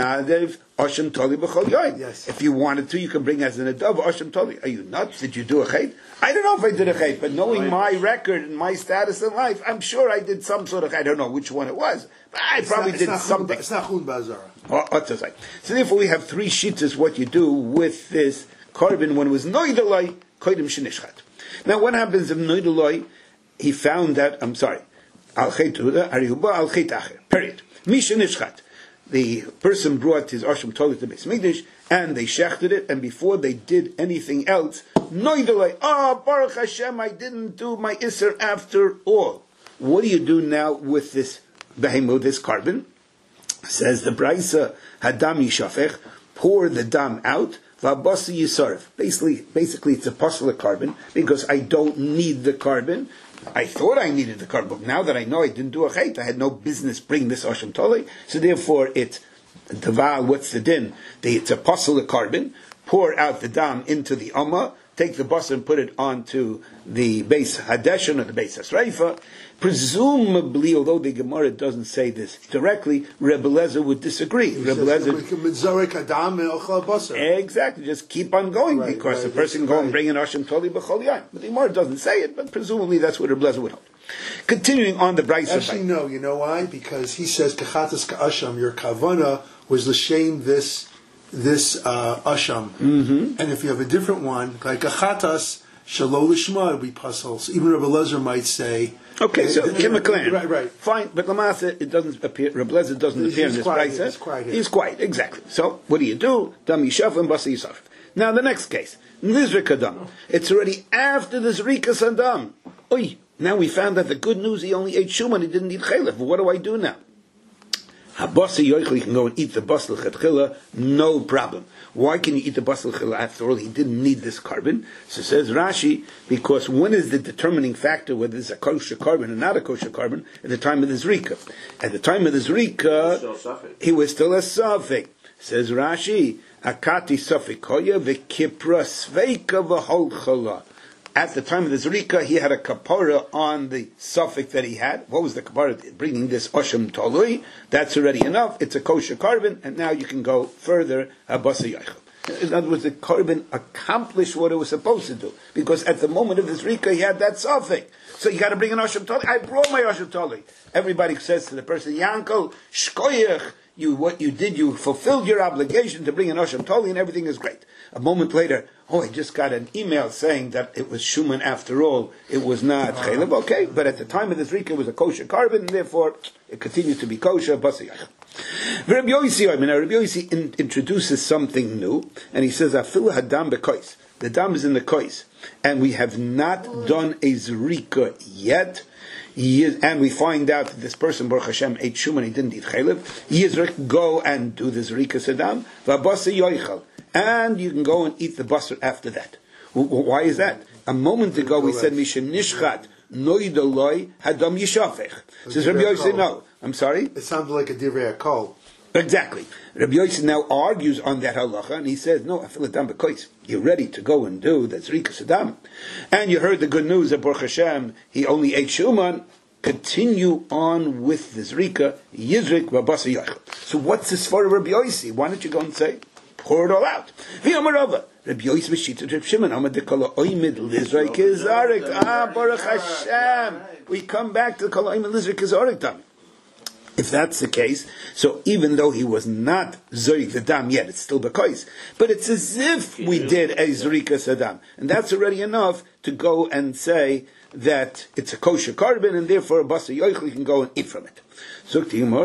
you wanted to, you can bring as an adav Osham Toli. Are you nuts? Did you do a chait? I don't know if I did a chait, but knowing my record and my status in life, I'm sure I did some sort of, I don't know which one it was, but I probably did something. It's not chun bazara. So therefore we have three sheets is what you do with this carbon when it was noidaloi, koidim shenishchat. Now what happens if noidaloi, he found that, I'm sorry, al chait huda, arihuba al chait acher, period. Mishenishchat. The person brought his Asham Toli to Beis Mikdash, and they shechted it, and before they did anything else, noidelay, Baruch Hashem, I didn't do my Isser after all. What do you do now with this behemoth, this carbon? Says the Braisa, Hadam Yishafech, pour the dam out, V'abasi Yisarv. Basically it's a puzzle carbon, because I don't need the carbon. I thought I needed the carbon, but now that I know I didn't do a chait, I had no business bring this Osham Toli, so therefore it's Deval, what's the din? It's a puzzle carbon, pour out the dam into the Amma, take the bus and put it onto the base Hadeshan or the base Hasreifa. Presumably, although the Gemara doesn't say this directly, Rebbe Lezer would disagree. Exactly, just keep on going, because the person can go and bring an Asham Toli b'chol yom. But the Gemara doesn't say it, but presumably that's what Rebbe Lezer would hold. Continuing on the Brisa. Actually, no, you know why? Because he says, Kechatas ka'asham, your kavana was l'shem this asham. Mm-hmm. And if you have a different one, like Kechatas, Shalom Lishma, it'll be puzzles. Even Rebbe Lezer might say. Okay, so Kim McLaren. Right. Fine, but Lamasa, it doesn't appear, Rebbe Lezer doesn't appear in this Brisa. He's quiet, exactly. So, what do? Dam Yishaf and Basa Yisaf. Now, the next case. Nizrika Dam. It's already after the Zrika Sadam. Oy, now we found that the good news, he only ate Shuman, he didn't eat Chalef. What do I do now? Habasa Yoichel, you can go and eat the basal chetchila, no problem. Why can you eat the basal chetchila? After all, he didn't need this carbon. So says Rashi, because when is the determining factor whether it's a kosher carbon or not a kosher carbon? At the time of the Zrika. At the time of the Zrika, he was still a Safik. Says Rashi, Akati Safikoya v'kipra sveika v'hol chala. At the time of the Zrika, he had a kapara on the suffix that he had. What was the kapara? Bringing this Osham Tolui. That's already enough. It's a kosher carbon, and now you can go further. In other words, the carbon accomplished what it was supposed to do. Because at the moment of the Zrika, he had that suffix. So you got to bring an Osham Tolui. I brought my Osham Tolui. Everybody says to the person, Yankel, shkoyach, what you did, you fulfilled your obligation to bring an Osham Toli, and everything is great. A moment later, I just got an email saying that it was Shuman after all. It was not Chaylev. Okay, but at the time of the Zrika, it was a kosher carbon, and therefore it continued to be kosher. Rabbi Yosi introduces something new, and he says, "Afilu hadam bekois." The dam is in the kois, and we have not done a Zrika yet. And we find out that this person, Baruch Hashem, ate Shuman, he didn't eat Chaylev. Yizrik, go and do the Zrika Sadam. V'abasa yoichal. And you can go and eat the basar after that. Why is that? A moment ago we said, Misha Nishchat, Noidaloi, Hadam Yishafech. Says Rabbi Yossi, no. I'm sorry? It sounded like a divrei hakol. Exactly. Rabbi Yossi now argues on that halacha, and he says, no, afiladam bekois. You're ready to go and do the Zrika Sadam. And you heard the good news that Baruch Hashem, he only ate Shuman. Continue on with the Zrika, Yizrik, V'abasa Yachal. So what's this for Rabbi Yossi? Why don't you go and say, pour it all out? V'yamarava. Rabbi Yossi v'shita Reb Shimon, Amad dekala oimid lizrei kizarik. Baruch Hashem. We come back to the kala oimid lizrei kizarik dam. If that's the case, so even though he was not zorik the dam yet, it's still bekois. But it's as if we did a zrika sadam, and that's already enough to go and say that it's a kosher carbon, and therefore a basa yoichel can go and eat from it. So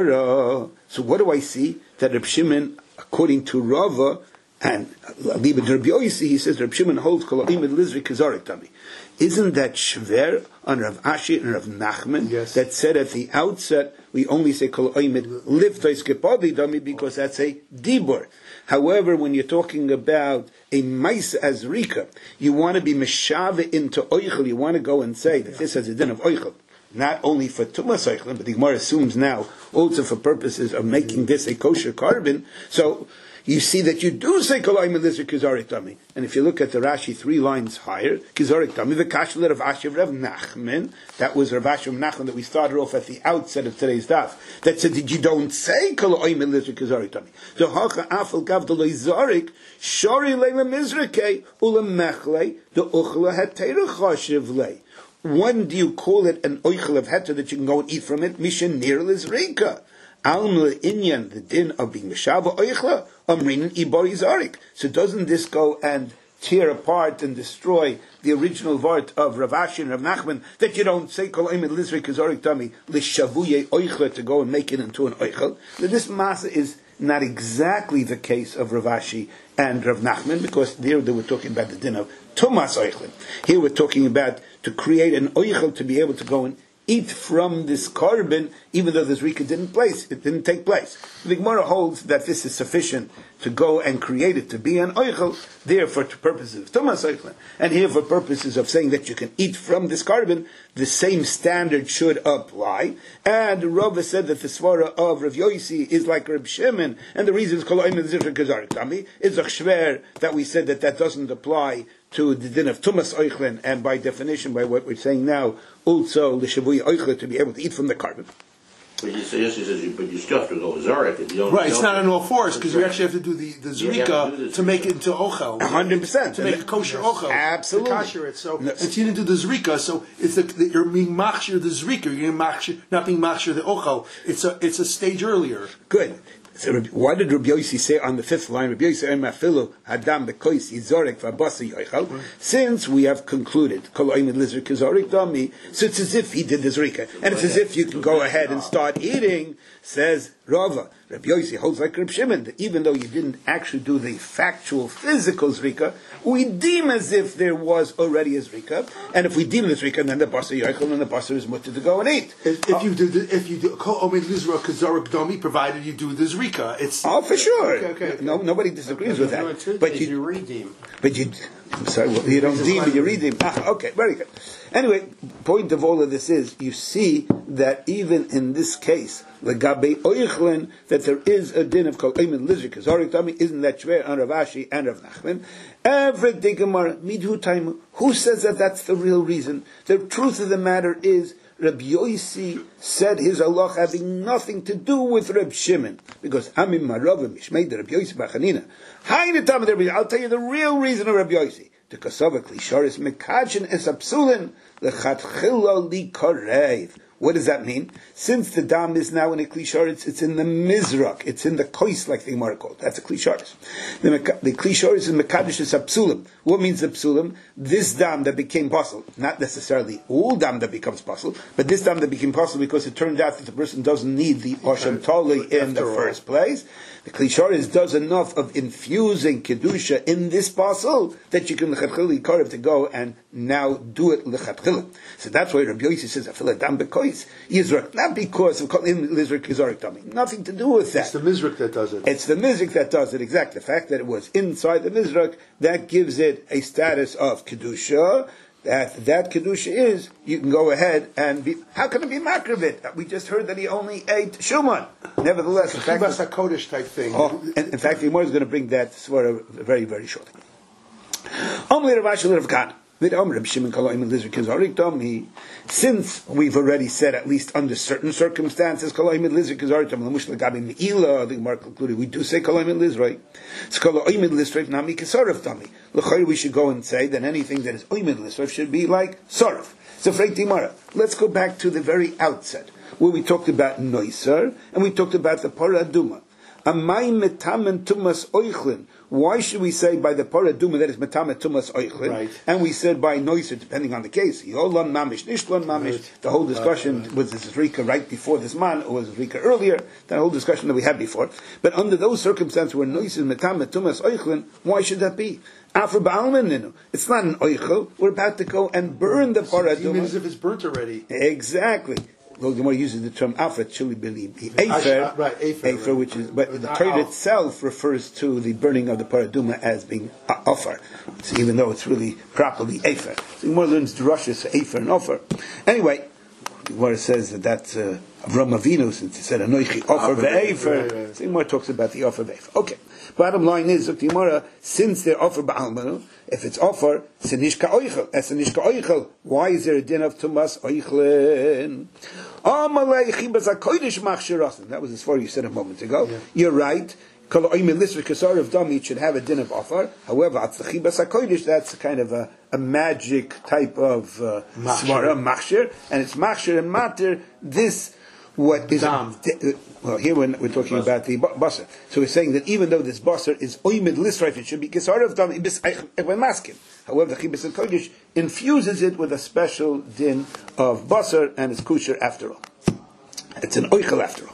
what do I see? That Reb Shimon, according to Rava and Rabbi Yossi, he says Reb Shimon holds kol imid lizri kizarik dami. Isn't that shver on Rav Ashi and Rav Nachman that said at the outset we only say kol imid liftois kepadi dami because that's a dibur. However, when you're talking about a mais azrika, you want to be meshave into oichel. You want to go and say that this has a din of oichel. Not only for tumas oichel, but the Gemara assumes now also for purposes of making this a kosher carbon. So you see that you do say kolay melizr kizarik dami. And if you look at the Rashi 3 lines higher, kizarik dami, the kashler of Ashi of Rav Nachman, that was Rav Ashi of Nachman that we started off at the outset of today's daf, that said that you don't say kolay melizr kizarik dami. The hacha afal gav the loizarik, shori leila mizrike, ula mechle, the uchla hatera chashiv lei. When do you call it an oichel of heter that you can go and eat from it? Mishan nir lizrika. Almul inyan, the din of being meshava oichla, amrin ibori zarik. So doesn't this go and tear apart and destroy the original vart of Rav Ashi and Rav Nachman that you don't say kol imid lizrik kizarik dami lishavuye oichla to go and make it into an oichel? That this masa is not exactly the case of Rav Ashi and Rav Nachman, because there they were talking about the din of tumas oichlin. Here we're talking about to create an oichel to be able to go and eat from this carbon, even though the zrika didn't take place. The Gemara holds that this is sufficient to go and create it to be an oichel, there for purposes of tumas oichlin, and here for purposes of saying that you can eat from this carbon, the same standard should apply. And Rava said that the svara of Rav Yossi is like Reb Shimon, and the reason is kol oimid zifra kazarik tami is a shver that we said that doesn't apply to the din of tumas oichlin, and by definition, by what we're saying now, also l'shavuy oichlin to be able to eat from the carbon. But you say, but you still have to go zarik. Right, it's not on all fours because you actually have to do the zrika to make it into ochel. 100%. To make a kosher ochel. Absolutely. To kasher it. So, and you didn't do the zrika, so it's you're being machshir the zrika, you're not being machshir the ochel. It's a stage earlier. Good. So why did Rabbi Yossi say on the 5th line, Rabbi Yossi mafilu hadam bekois yizorek v'abasa yoichal? Since we have concluded kol oimid lizrik kizorik dami, so it's as if he did the zrika, and it's as if you can go ahead and start eating. Says Rava, Rabbi Yossi holds like Reb Shimon, that even though you didn't actually do the factual physical zrika, we deem as if there was already a zrika, and if we deem the zrika, then the basar yoichal and the basar is mutter to go and eat. If you do kol oimid lizrik kizorik dami, provided you do the zrika, it's for sure. Okay. No, nobody disagrees with that. But you redeem. But you, I'm sorry, well, you don't deem, but you redeem. Okay, very good. Anyway, point of all of this is, you see that even in this case, legabe oichlin, that there is a din of kol oimid lizrik kizarik dami, isn't that shver on Rav Ashi and Rav Nachman? Every day Gemara, midhu taimu, who says that that's the real reason? The truth of the matter is, Rabbi Yossi said his Allah having nothing to do with Reb Shimon, because Amim Maravim Mishmei Rabbi Yossi Bachanina. I'll tell you the real reason of Rabbi Yossi. The Kasava Klisharis Mekachin Es Apsulin Lechatchila Li Karev. What does that mean? Since the dam is now in a kli shoretz, it's in the mizrak, it's in the kois, like the Gemara called. That's a kli shoretz. The kli shoretz is mekadosh is apsulim. What means apsulim? This dam that became possible, not necessarily all dam that becomes possible, but this dam that became possible because it turned out that the person doesn't need the osham toli in the first place. The kli shoretz does enough of infusing kedusha in this possible that you can lechatchila yikarev to go and now do it lechatchila. So that's why Rabbi Yossi says afilah dam bekois yizrak, not because of Lizrak Kizarik Tummy. Nothing to do with that. It's the Mizrak that does it. It's the Mizrak that does it, exactly. The fact that it was inside the Mizrak, that gives it a status of Kedusha. That Kedusha is, you can go ahead and be, how can it be Makrivit? We just heard that he only ate Shuman. Nevertheless, in fact, Chibas HaKodesh type thing. In fact, the Gemara is going to bring that svara very, very shortly. Only Rav Ashi Rav Kahana. Since we've already said, at least under certain circumstances, the Gemara concluded we do say we should go and say that anything that is oimid lisrif should be like sorif. So let's go back to the very outset where we talked about noiser and we talked about the paraduma. Why should we say by the paraduma that is metamet tumas oichlin? Right. And we said by noiser, depending on the case. Yolan mamish, nishlon mamish. Right. The whole discussion was this Rika right before this man, or was Rika earlier? That whole discussion that we had before. But under those circumstances where noiser is metamet tumas oichlin, why should that be? After ba'alman, it's not an oichel. We're about to go and burn the paraduma. Even as if it's burnt already. Exactly. The Gemara uses the term afra chili believe afer, which is, but the Torah itself refers to the burning of the paraduma as being offer. So even though it's really properly afer, so the Gemara learns drushes afer and offer. Anyway, the Gemara says that that's Avram Avinu, since he said anoichi offer ve'afer. So the Gemara talks about the offer ve'afer. Okay. Bottom line is, the Gemara, since they're offer ba'almanu, if it's offer, senishka oichel, as senishka oichel, why is there a din of tumas oichlin? That was as far as you said a moment ago. Yeah. You're right. It should have a din of offer. However, that's kind of a magic type of svara, machshir, and it's machshir and matir. This what is well here we're talking about the basar. So we're saying that even though this basar is oimid lisrif, it should be kesar of dam maskim. However, the chibas kodesh infuses it with a special din of basar, and it's kosher after all. It's an oichel after all.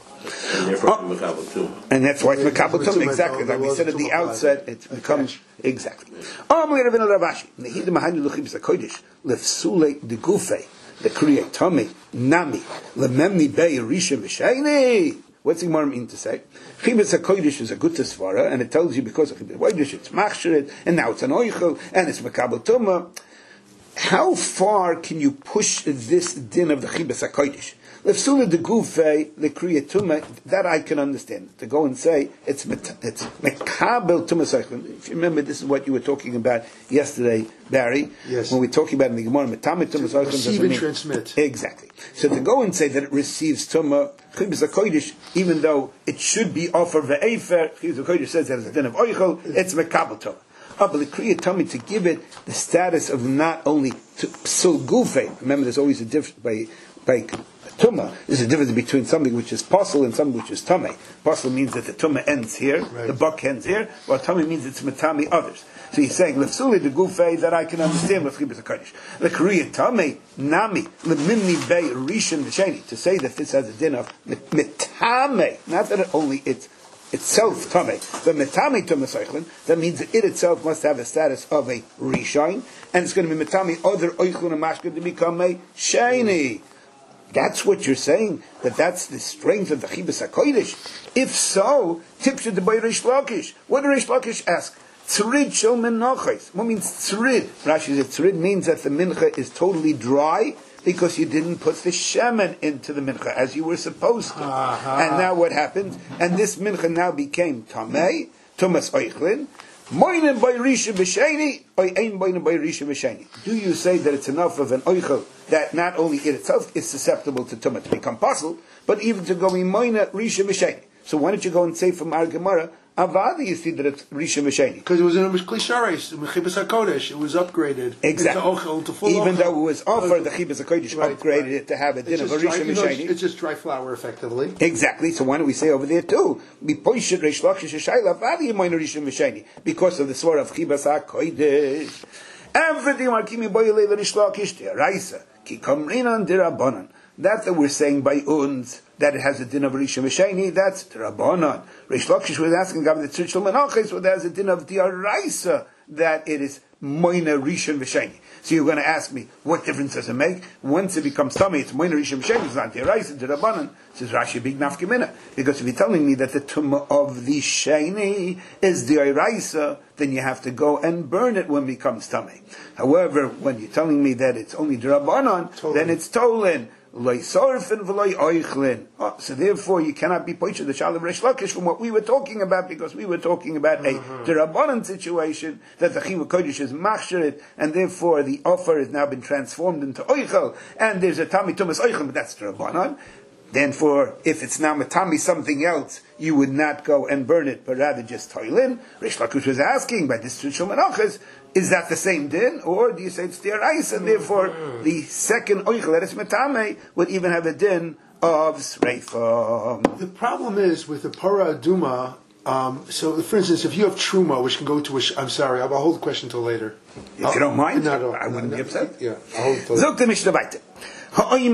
And that's why it's mekabel tum. Exactly, like we said at the outset, it becomes exactly. The Kriyatami, Nami, Lememni Bei Risha V'Shaini. What's the Gemara mean to say? Chibas HaKodesh is a good svara, and it tells you because of Chibas HaKodesh it's machshered, and now it's an oichel, and it's mekabel tumah. How far can you push this din of the Chibas HaKodesh? Lefsula de Gufei, the Kriyatuma, that I can understand. To go and say, it's mekabel tumah. If you remember, this is what you were talking about yesterday, Barry. Yes. When we were talking about in the Gemara, metamet tumah. Receive and transmit. Exactly. So to go and say that it receives tumah, Chibas HaKodesh, even though it should be offered ve'efer, Chibas HaKodesh says that it's a din of oichel, it's mekabel tumah. But the Kriya Tummy, to give it the status of not only to psul gufe. Remember, there's always a difference by tumah. There's a difference between something which is pasul and something which is tummy. Pasul means that the tumah ends here, right. The buck ends here, while tummy means it's matami others. So he's saying lefsuli the gufe that I can understand with Chibas HaKodesh. The Kriya Tummy nami lemimni bei rishon v'sheni, to say that this has a din of mitame, not that only it's itself tamei, but metame tumas oichlin. That means that it itself must have a status of a rishon, and it's going to be metame other oichlin and mashkin to become a sheni. That's what you're saying. That's the strength of the Chibas HaKodesh. If so, tipsha de by Reish Lakish. What did Reish Lakish ask? Tzrid shel menachos. What means tzrid? Rashi said tzrid means that the mincha is totally dry, because you didn't put the shemen into the mincha as you were supposed to. And now what happened? And this mincha now became tamei, tumas oichlin, moinen by risha b'sheni, or ein moinen by risha b'sheni. Do you say that it's enough of an oichel that not only it itself is susceptible to tumah to become pasul, but even to go in moinen risha b'sheni? So why don't you go and say from our Gemara, Avadi, you see that it's Rishon V'Sheni. Because it was in a Klisharis, Mechibas HaKodesh, it was upgraded. Exactly. Into full Even ochel. though it was offered, the Chibas HaKodesh upgraded it to have a din of a Rishon V'Sheni. It's just dry flour, effectively. Exactly. So why don't we say over there too? Because of the sword of Chibas HaKodesh. Everything Markimi Boyle Rish Lakish Raisa. Ki Kamrinan Dirabanan. That we're saying by Unz, that it has a din of Rishon V'Sheni, that's Dirabanan. Rish Lakish was asking Gav the Tzitchel Menachis, so there's a din of Diaraisa, that it is Moina Rishon V'Sheni. So you're going to ask me, what difference does it make? Once it becomes tummy, it's Moina Rishon V'Sheni, it's not Diaraisa, Dirabanan. Says Rashi, big nafkimina. Because if you're telling me that the tumah of the sheni is the Diaraisa, then you have to go and burn it when it becomes tummy. However, when you're telling me that it's only Dirabanan, then it's Tolen. So therefore you cannot be poished the child of Rish Lakish from what we were talking about, because we were talking about a Dirabanan situation that the Chiv Kodesh is machsherit, and therefore the offer has now been transformed into Oichel, and there's a Tami Tumas Oichel, but that's Dirabanan. Therefore, if it's now matami something else, you would not go and burn it, but rather just toilin. Rish Lakish was asking by this Tzitchel Menachos, is that the same din, or do you say it's Diaraisa, and therefore the second oichel that is matame would even have a din of sreifa? The problem is with the para aduma. So, for instance, if you have truma, which can go to I'm sorry, I'll hold the question till later. If you don't mind, no, I wouldn't be upset. Yeah, I'll hold it till later. Zok the Mishnah weiter. We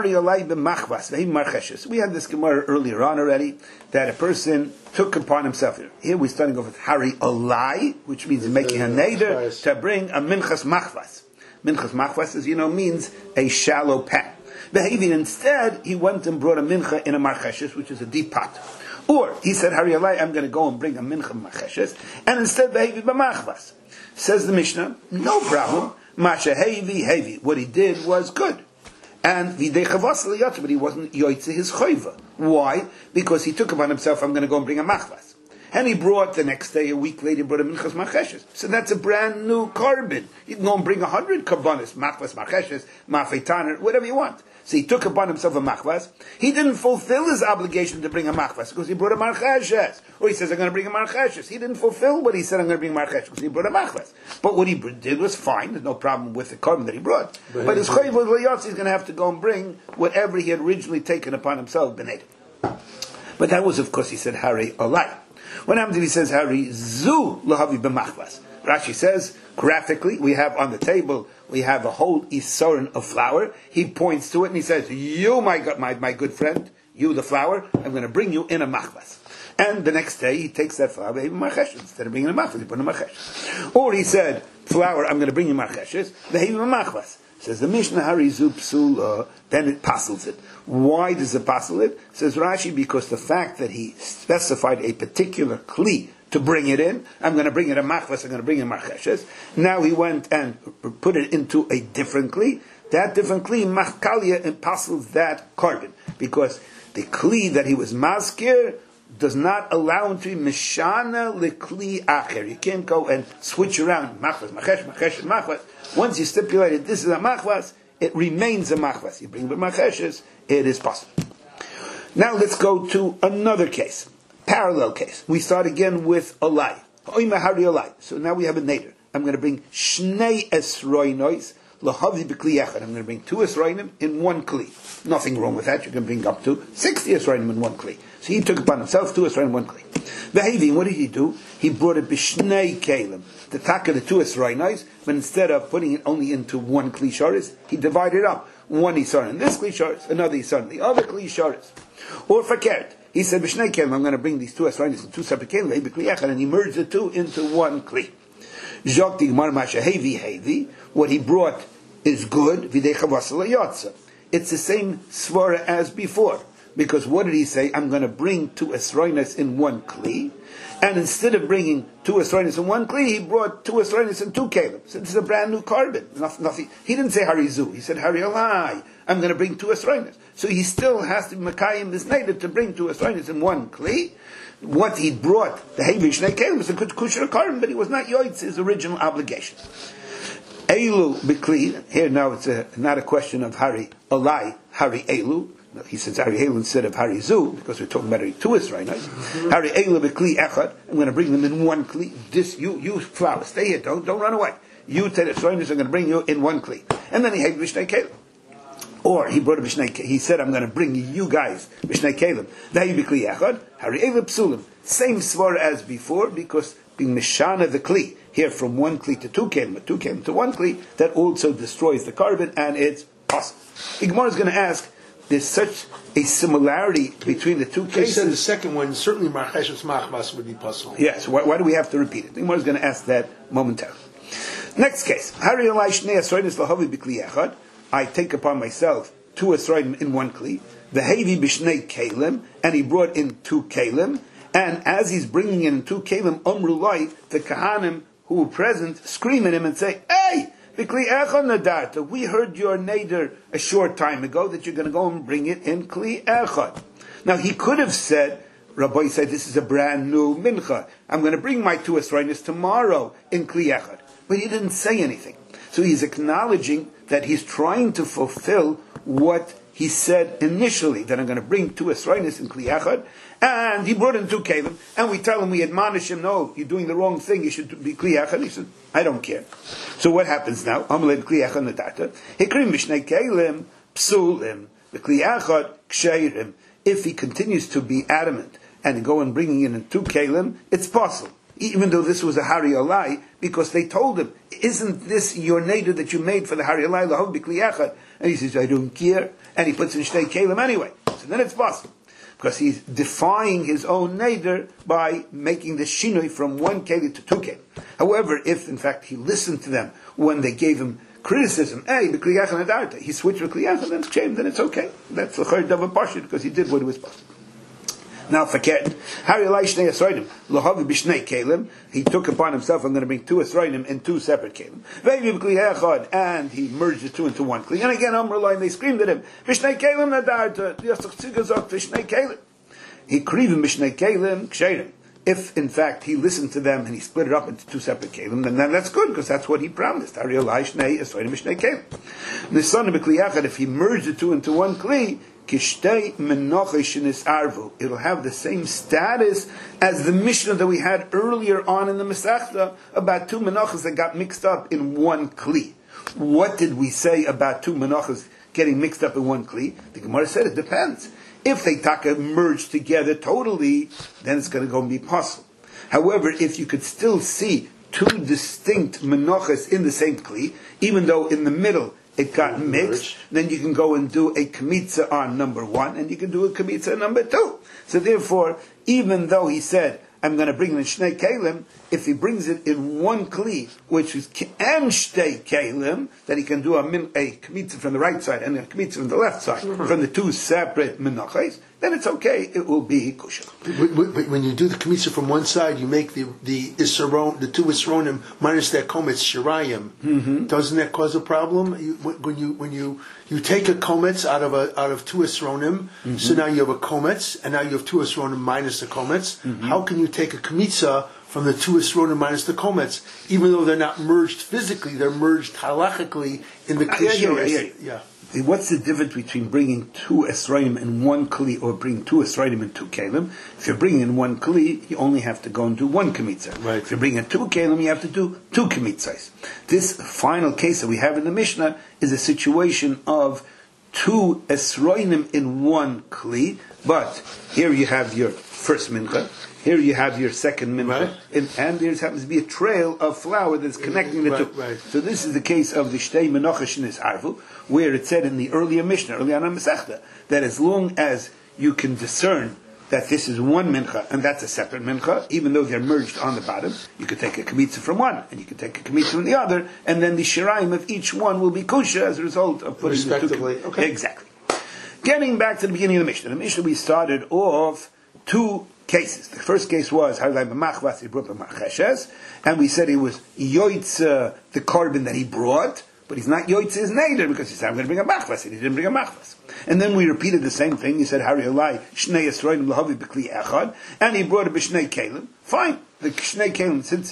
had this Gemara earlier on already, that a person took upon himself. Here we're starting off with Hari Olai, which means making a neder to bring a minchas machvas. Minchas machvas, as you know, means a shallow pan. Behaving instead, he went and brought a mincha in a marcheshes, which is a deep pot. Or he said, Hari Olai, I'm going to go and bring a mincha marcheshes, and instead behaving b'machvas. Says the Mishnah, no problem. Masha hevi. What he did was good. And but he wasn't yoytze his choiva. Why? Because he took upon himself, I'm going to go and bring a machvas. And he brought the next day, a week later, brought a minchas macheshes. So that's a brand new carbon. You can go and bring 100 karbanis, machvas, macheshes, mafetaner, whatever you want. So he took upon himself a machvas. He didn't fulfill his obligation to bring a machvas because he brought a marcheshes. Or he says, I'm going to bring a marcheshes. He didn't fulfill what he said, I'm going to bring marcheshes, because he brought a machvas. But what he did was fine. There's no problem with the carbon that he brought. But his choiv was layotzi, he's going to have to go and bring whatever he had originally taken upon himself, b'nei. But that was, of course, he said, Hari Olai. What happens if he says, Hari Zu Lahavi b'machvas? Rashi says, graphically, we have on the table, we have a whole isorin of flour. He points to it and he says, you, my good friend, you the flour, I'm going to bring you in a machvas. And the next day, he takes that flour, instead of bringing a machvas, he put in a machvas. Or he said, flour, I'm going to bring you marcheshes, machvas. Says the Mishnah, Hari Zu Psula, then it passels it. Why does it passel it? Says Rashi, because the fact that he specified a particular kli to bring it in, I'm going to bring it a machvas, I'm going to bring it marcheshes. Now he went and put it into a different kli. That different kli, machkalia, and passels that carbon. Because the kli that he was maskir does not allow him to be mishana lekli acher. You can't go and switch around machvas, machvas. Once you stipulated this is a machvas, it remains a machvas. You bring the macheshes, it is possible. Now let's go to another case, parallel case. We start again with olai. So now we have a neder. I'm going to bring shnei esroinois lahavi b'kli echad. I'm going to bring 2 esroinim in one kli. Nothing wrong with that. You can bring up to 60 esroinim in one kli. So he took upon himself 2 esroinim in one kli. Behaving, what did he do? He brought it b'shnei kelim. The taka the 2 esroinos, but instead of putting it only into one kli sharis, he divided up. One isar in this kli sharis, another isar in the other kli sharis. Or fakert. He said b'shnei kelim, I'm going to bring these 2 esroinos in 2 separate kelim, and he merged the 2 into one kli. What he brought is good. It's the same svara as before. Because what did he say? I'm going to bring 2 esroinos in one kli. And instead of bringing 2 esroinos in one kli, he brought 2 esroinos in 2 kelim. So this is a brand new carbon. Nothing. He didn't say Harizu. He said Hari Olai. I'm going to bring 2 esroinos. So he still has to be Makayim this native to bring 2 esroinos in one kli. What he brought, the Hevi Shnei Kelim, was a good kusher carbon, but he was not yoitz his original obligation. Elu Bikli. Here now it's not a question of Hari Olai, Hari Elu. he says Hari Eilu instead of Hari Zu, because we're talking about two Esrainos. Hari Eilu b'Kli Echad, I'm going to bring them in one Kli. This, you flower, stay here, don't run away. You ten Esrainos are going to bring you in one Kli. And then he had Mishnei Kelim. Or he brought a Mishnei Kelim. He said, I'm going to bring you guys Mishnei Kelim. Dahi b'Kli Echad, Hari Eilu Psulim. Same svar as before, because being Mishana the Kli, here from one Kli to two Kelim to one Kli, that also destroys the carbon, and it's possible. The Gemara is going to ask, there's such a similarity between the two cases. They said the second one, certainly Marcheshes Machmas would be possible. Yes, why do we have to repeat it? The Gemara is going to ask that momentarily. Next case. Hari Elai Shnei Esrainis Lahavi B'Kli Echad. I take upon myself two Esrainim in one Kli. The Hevi B'Shnei Kelim, and he brought in two Kelim. And as he's bringing in two Kelim, Amrulai, the Kahanim who were present, scream at him and say, "Hey! B'Kli Echad Nadarta, we heard your neder a short time ago that you're going to go and bring it in Kli Echad." Now he could have said, Rabbi said, this is a brand new mincha. I'm going to bring my two Esrainis tomorrow in Kli Echad. But he didn't say anything. So he's acknowledging that he's trying to fulfill what he said initially, that I'm going to bring two Esrainis in Kli Echad, and he brought in two Kelim, and we tell him, we admonish him, no, you're doing the wrong thing, you should be Kli Echad. He said, I don't care. So what happens now? Amalei Kli Echad Nadarta. Hikrim Mishnei Kelim, Psulim, the Kli Echad, Ksheirim. If he continues to be adamant and go and bringing in two Kelim, it's possible. Even though this was a Hari Alai, because they told him, isn't this your neder that you made for the Hari Alai, Lahav B'Kli Echad? And he says, I don't care. And he puts in Shtei Kelim anyway. So then it's possible. Because he's defying his own neder by making the shinui from one Kelim to two Kelim. However, if in fact he listened to them when they gave him criticism, hey, B'Kli Echad Nadarta, he switched to B'Kli Echad, then it's okay. That's the Chayr Davar Pashut, because he did what was possible. Now, forget. Hari Elai Shnei Esrainim Lahavi B'Shnei Kelim. He took upon himself, I'm going to bring two Esrainim in two separate Kelim. Veivi B'Kli Echad, and he merged the two into one Kli. And again, Amrulai, and they screamed at him, B'Shnei Kelim Nadarta, Yasach Tzigazok B'Shnei Kelim. He krivim B'Shnei Kelim Ksheirim. If in fact he listened to them and he split it up into two separate Kelim, then that's good, because that's what he promised. Hari Elai Shnei Esrainim B'Shnei Kelim. Nisan B'Kli Echad, if he merged the two into one Kli, Kishtei Menochish Arvu. It'll have the same status as the Mishnah that we had earlier on in the Masechta about two Menochas that got mixed up in one Kli. What did we say about two Menochas getting mixed up in one Kli? The Gemara said it depends. If they taka merge together totally, then it's going to go and be possible. However, if you could still see two distinct Menochas in the same Kli, even though in the middle it got mixed, then you can go and do a Kemitza on number one, and you can do a Kemitza on number two. So therefore, even though he said, I'm going to bring in Shnei Kelim, if he brings it in one Kli, which is and Shtei Kelim, that he can do a Kemitza from the right side and a Kemitza from the left side, from the two separate Menachos, then it's okay, it will be kosher. But when you do the Kemitza from one side, you make the two Isronim minus their Kometz Shirayim. Mm-hmm. Doesn't that cause a problem? When you take a Kometz out of two Isronim, mm-hmm. So now you have a Kometz, and now you have two Isronim minus the Kometz. Mm-hmm. How can you take a Kemitza from the two Isronim minus the Kometz, even though they're not merged physically, they're merged halachically in the Kli? Yeah. What's the difference between bringing two Esrainim in one Kli or bringing two Esrainim in two Kelim? If you're bringing in one Kli, you only have to go and do one Kemitza. Right. If you're bringing two Kelim, you have to do two Kemitzas. This final case that we have in the Mishnah is a situation of two Esrainim in one Kli, but here you have your first mincha, here you have your second mincha, right. and there happens to be a trail of flour that's connecting the two. Right. So this is the case of the Shtei Menochish Nis Arvu, where it said in the earlier Mishnah, earlier on Masechta, that as long as you can discern that this is one mincha and that's a separate mincha, even though they're merged on the bottom, you could take a kemitza from one and you could take a kemitza from the other, and then the shiraim of each one will be kosher as a result of putting the two. Okay. Exactly. Getting back to the beginning of the Mishnah. The Mishnah, we started off two cases. The first case was and we said he was yoitz the carbon that he brought, but he's not yoitz his neder because he said I'm going to bring a machvas, and he didn't bring a machvas. And then we repeated the same thing. He said Hari Elai Shnei Esrainim Lahavi B'Kli Echad, and he brought a B'Shnei Kelim. Fine, the Shnei Kelim, since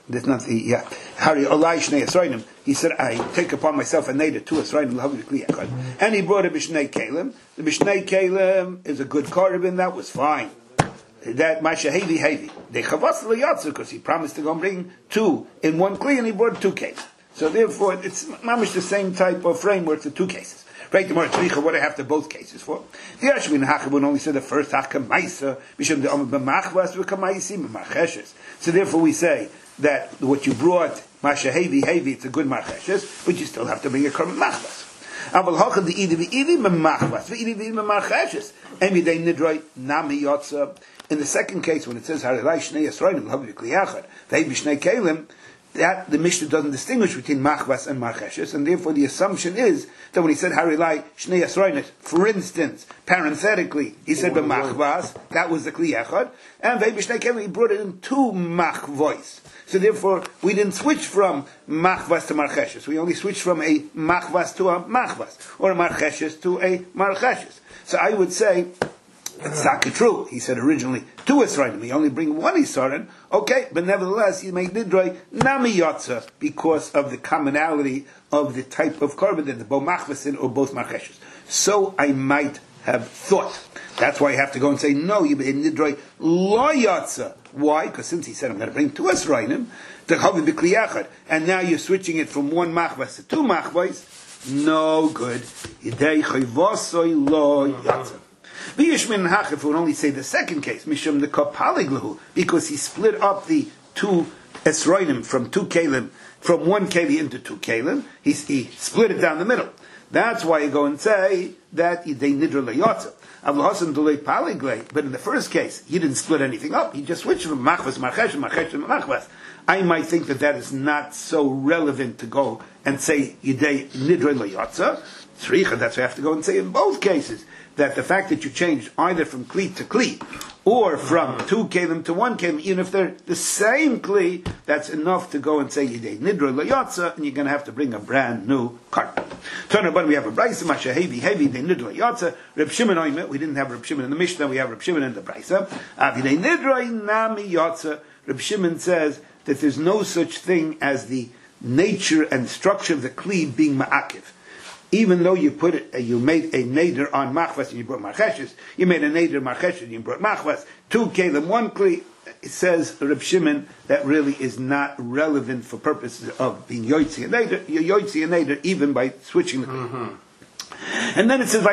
There's nothing. Yeah, Hari Olai Shnei Esrainim. He said, I take upon myself a neder to Esrainim l'havi b'kli echad, and he brought a Mishnei Kalim. The Mishnei Kalim is a good korban. That was fine. That Masha Hevi. They chavas l'yatzer because he promised to go and bring 2 in 1 kli, and he brought 2 cases. So therefore, it's mamish the same type of framework for 2 cases. Right, the more tzricha, what I have to both cases for? The Ashwin Hachabun only said the first Hakamaisa, Bisham the Omer B'machvas v'Kamaisim B'marcheshes. So therefore, we say that what you brought Masha Hevi, it's a good marcheshes, but you still have to bring a korban machvas. Aval Hachad the Idi B'machvas v'Idi B'marcheshes. Emi Dei Nidroi Nami Yotza. In the second case, when it says Harilai Shnei Yisraelim L'Havi B'Kli Yachad V'Ei B'Shnei Kelim, that the Mishnah doesn't distinguish between machvas and marcheshes, and therefore the assumption is that when he said Harilai Shnei Yisraelim, for instance, parenthetically, he said b'machvas, that was the kli echad, and V'Ei B'Shnei Kelim, he brought it in 2 machvos. So therefore, we didn't switch from machvas to marcheshes. We only switched from a machvas to a machvas, or a marcheshes to a marcheshes. So I would say, it's not true. He said originally 2 Yisraelim. He only bring 1 Yisraelim. Okay, but nevertheless, he made nidroi nami yotza because of the commonality of the type of korban that the bo machvasin or both marcheshes. So I might have thought. That's why I have to go and say no. You made nidroi lo yotza. Why? Because since he said I'm going to bring 2 Yisraelim, the chavi b'kli yachad, and now you're switching it from 1 machvas to 2 machvas. No good. Yidei chayvosoi lo yotza. V'yishmin hachif would only say the second case, mishum the kapaliglahu, because he split up the 2 esroinim from 2 kalim, from 1 keli into 2 kalim. He split it down the middle. That's why you go and say that they nidra leyotza. Avlahasan dulei paliglei. But in the first case, he didn't split anything up. He just switched from machvas marchesh to machvas. I might think that is not so relevant to go and say yidei nidra leyotza. Tzricha, that's what I have to go and say in both cases. That the fact that you changed either from kli to kli, or from 2 kelim to 1 kelim, even if they're the same kli, that's enough to go and say yidei nidra leyotza, and you're going to have to bring a brand new korban. Turn about, we have a brayso masha hevi de nidra leyotza. Reb Shimon oimet, we didn't have Reb Shimon in the Mishnah, we have Reb Shimon in the brayso. Avidei nidra nami yotza. Reb Shimon says that there's no such thing as the nature and structure of the kli being ma'akiv. Even though you made a neder on machvas and you brought marcheshes, you made a neder marcheshes and you brought machvas, 2 kelim, 1 kli, it says Reb Shimon that really is not relevant for purposes of being yotzi and neder, even by switching the kli. And then it says,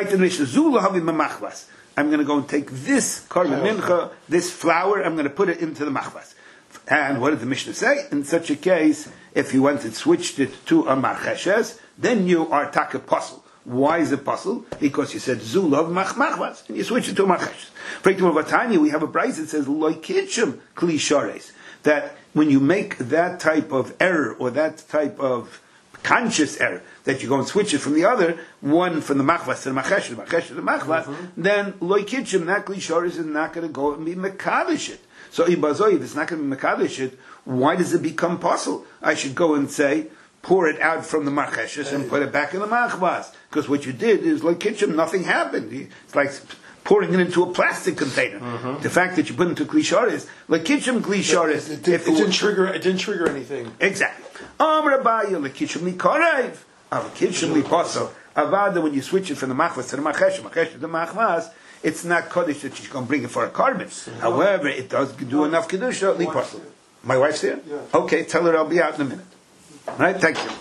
I'm going to go and take this korban mincha, this flour, I'm going to put it into the machvas. And what did the Mishnah say? In such a case, if you went and switched it to a marcheshes, then you are taka pasul. Why is it pasul? Because you said zulav machmachvas, and you switch it to a marcheshes. For example, we have a brayso that says loikitchum kli shares, that when you make that type of error or that type of conscious error, that you go and switch it from the other, one from the machvas to the marcheshes to the machvas, then loikitchum, that kli shares is not going to go and be mekadosh it. So Ibazoy, if it's not going to be mekadosh it, why does it become possible? I should go and say, pour it out from the marcheshes and put it back in the machvas. Because what you did is like kitchen, nothing happened. It's like pouring it into a plastic container. The fact that you put it into klisharis, like kitchen klisharis, it didn't trigger anything. Exactly. Rabaya, like kitchen likarev, kitchen lipaso. Avada, when you switch it from the machvas to the marchesh to the machvas, it's not Kodesh that she's going to bring it for a korban. However, it does do enough Kedusha. My wife's here? Yeah. Okay, tell her I'll be out in a minute. All right, thank you.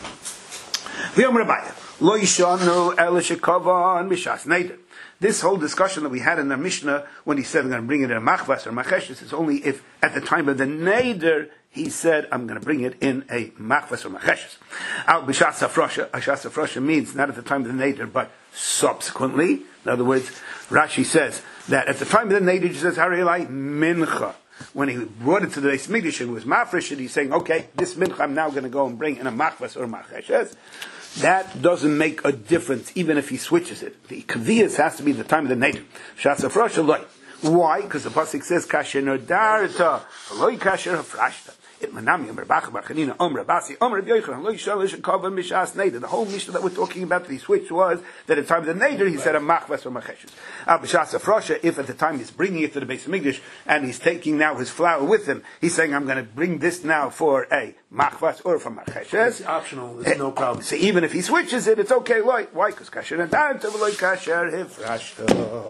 This whole discussion that we had in the Mishnah, when he said I'm going to bring it in a machvas or macheshes, is only if at the time of the neder he said I'm going to bring it in a machvas or macheshes. Out b'shas hafrosha means not at the time of the neder, but subsequently. In other words, Rashi says that at the time of the neder, he says Harilai mincha. When he brought it to the Beis Mikdash and was mafresh, he's saying, okay, this mincha I'm now going to go and bring in a machvas or macheshes. That doesn't make a difference, even if he switches it. The kaviyas has to be the time of the neder. Shas hafrosha loy. Why? Because the pasuk says kasher nodarta, loy kasher hafrashta. The whole Mishnah that we're talking about that he switched was that at the time of the Neder he said a machvas or macheshes. If at the time he's bringing it to the Beis Hamikdash and he's taking now his flour with him, he's saying I'm going to bring this now for a machvas or for macheshes. It's optional. There's no problem. So even if he switches it, it's okay. Why? Because kasher nadan to v'loy kasher hifrashto.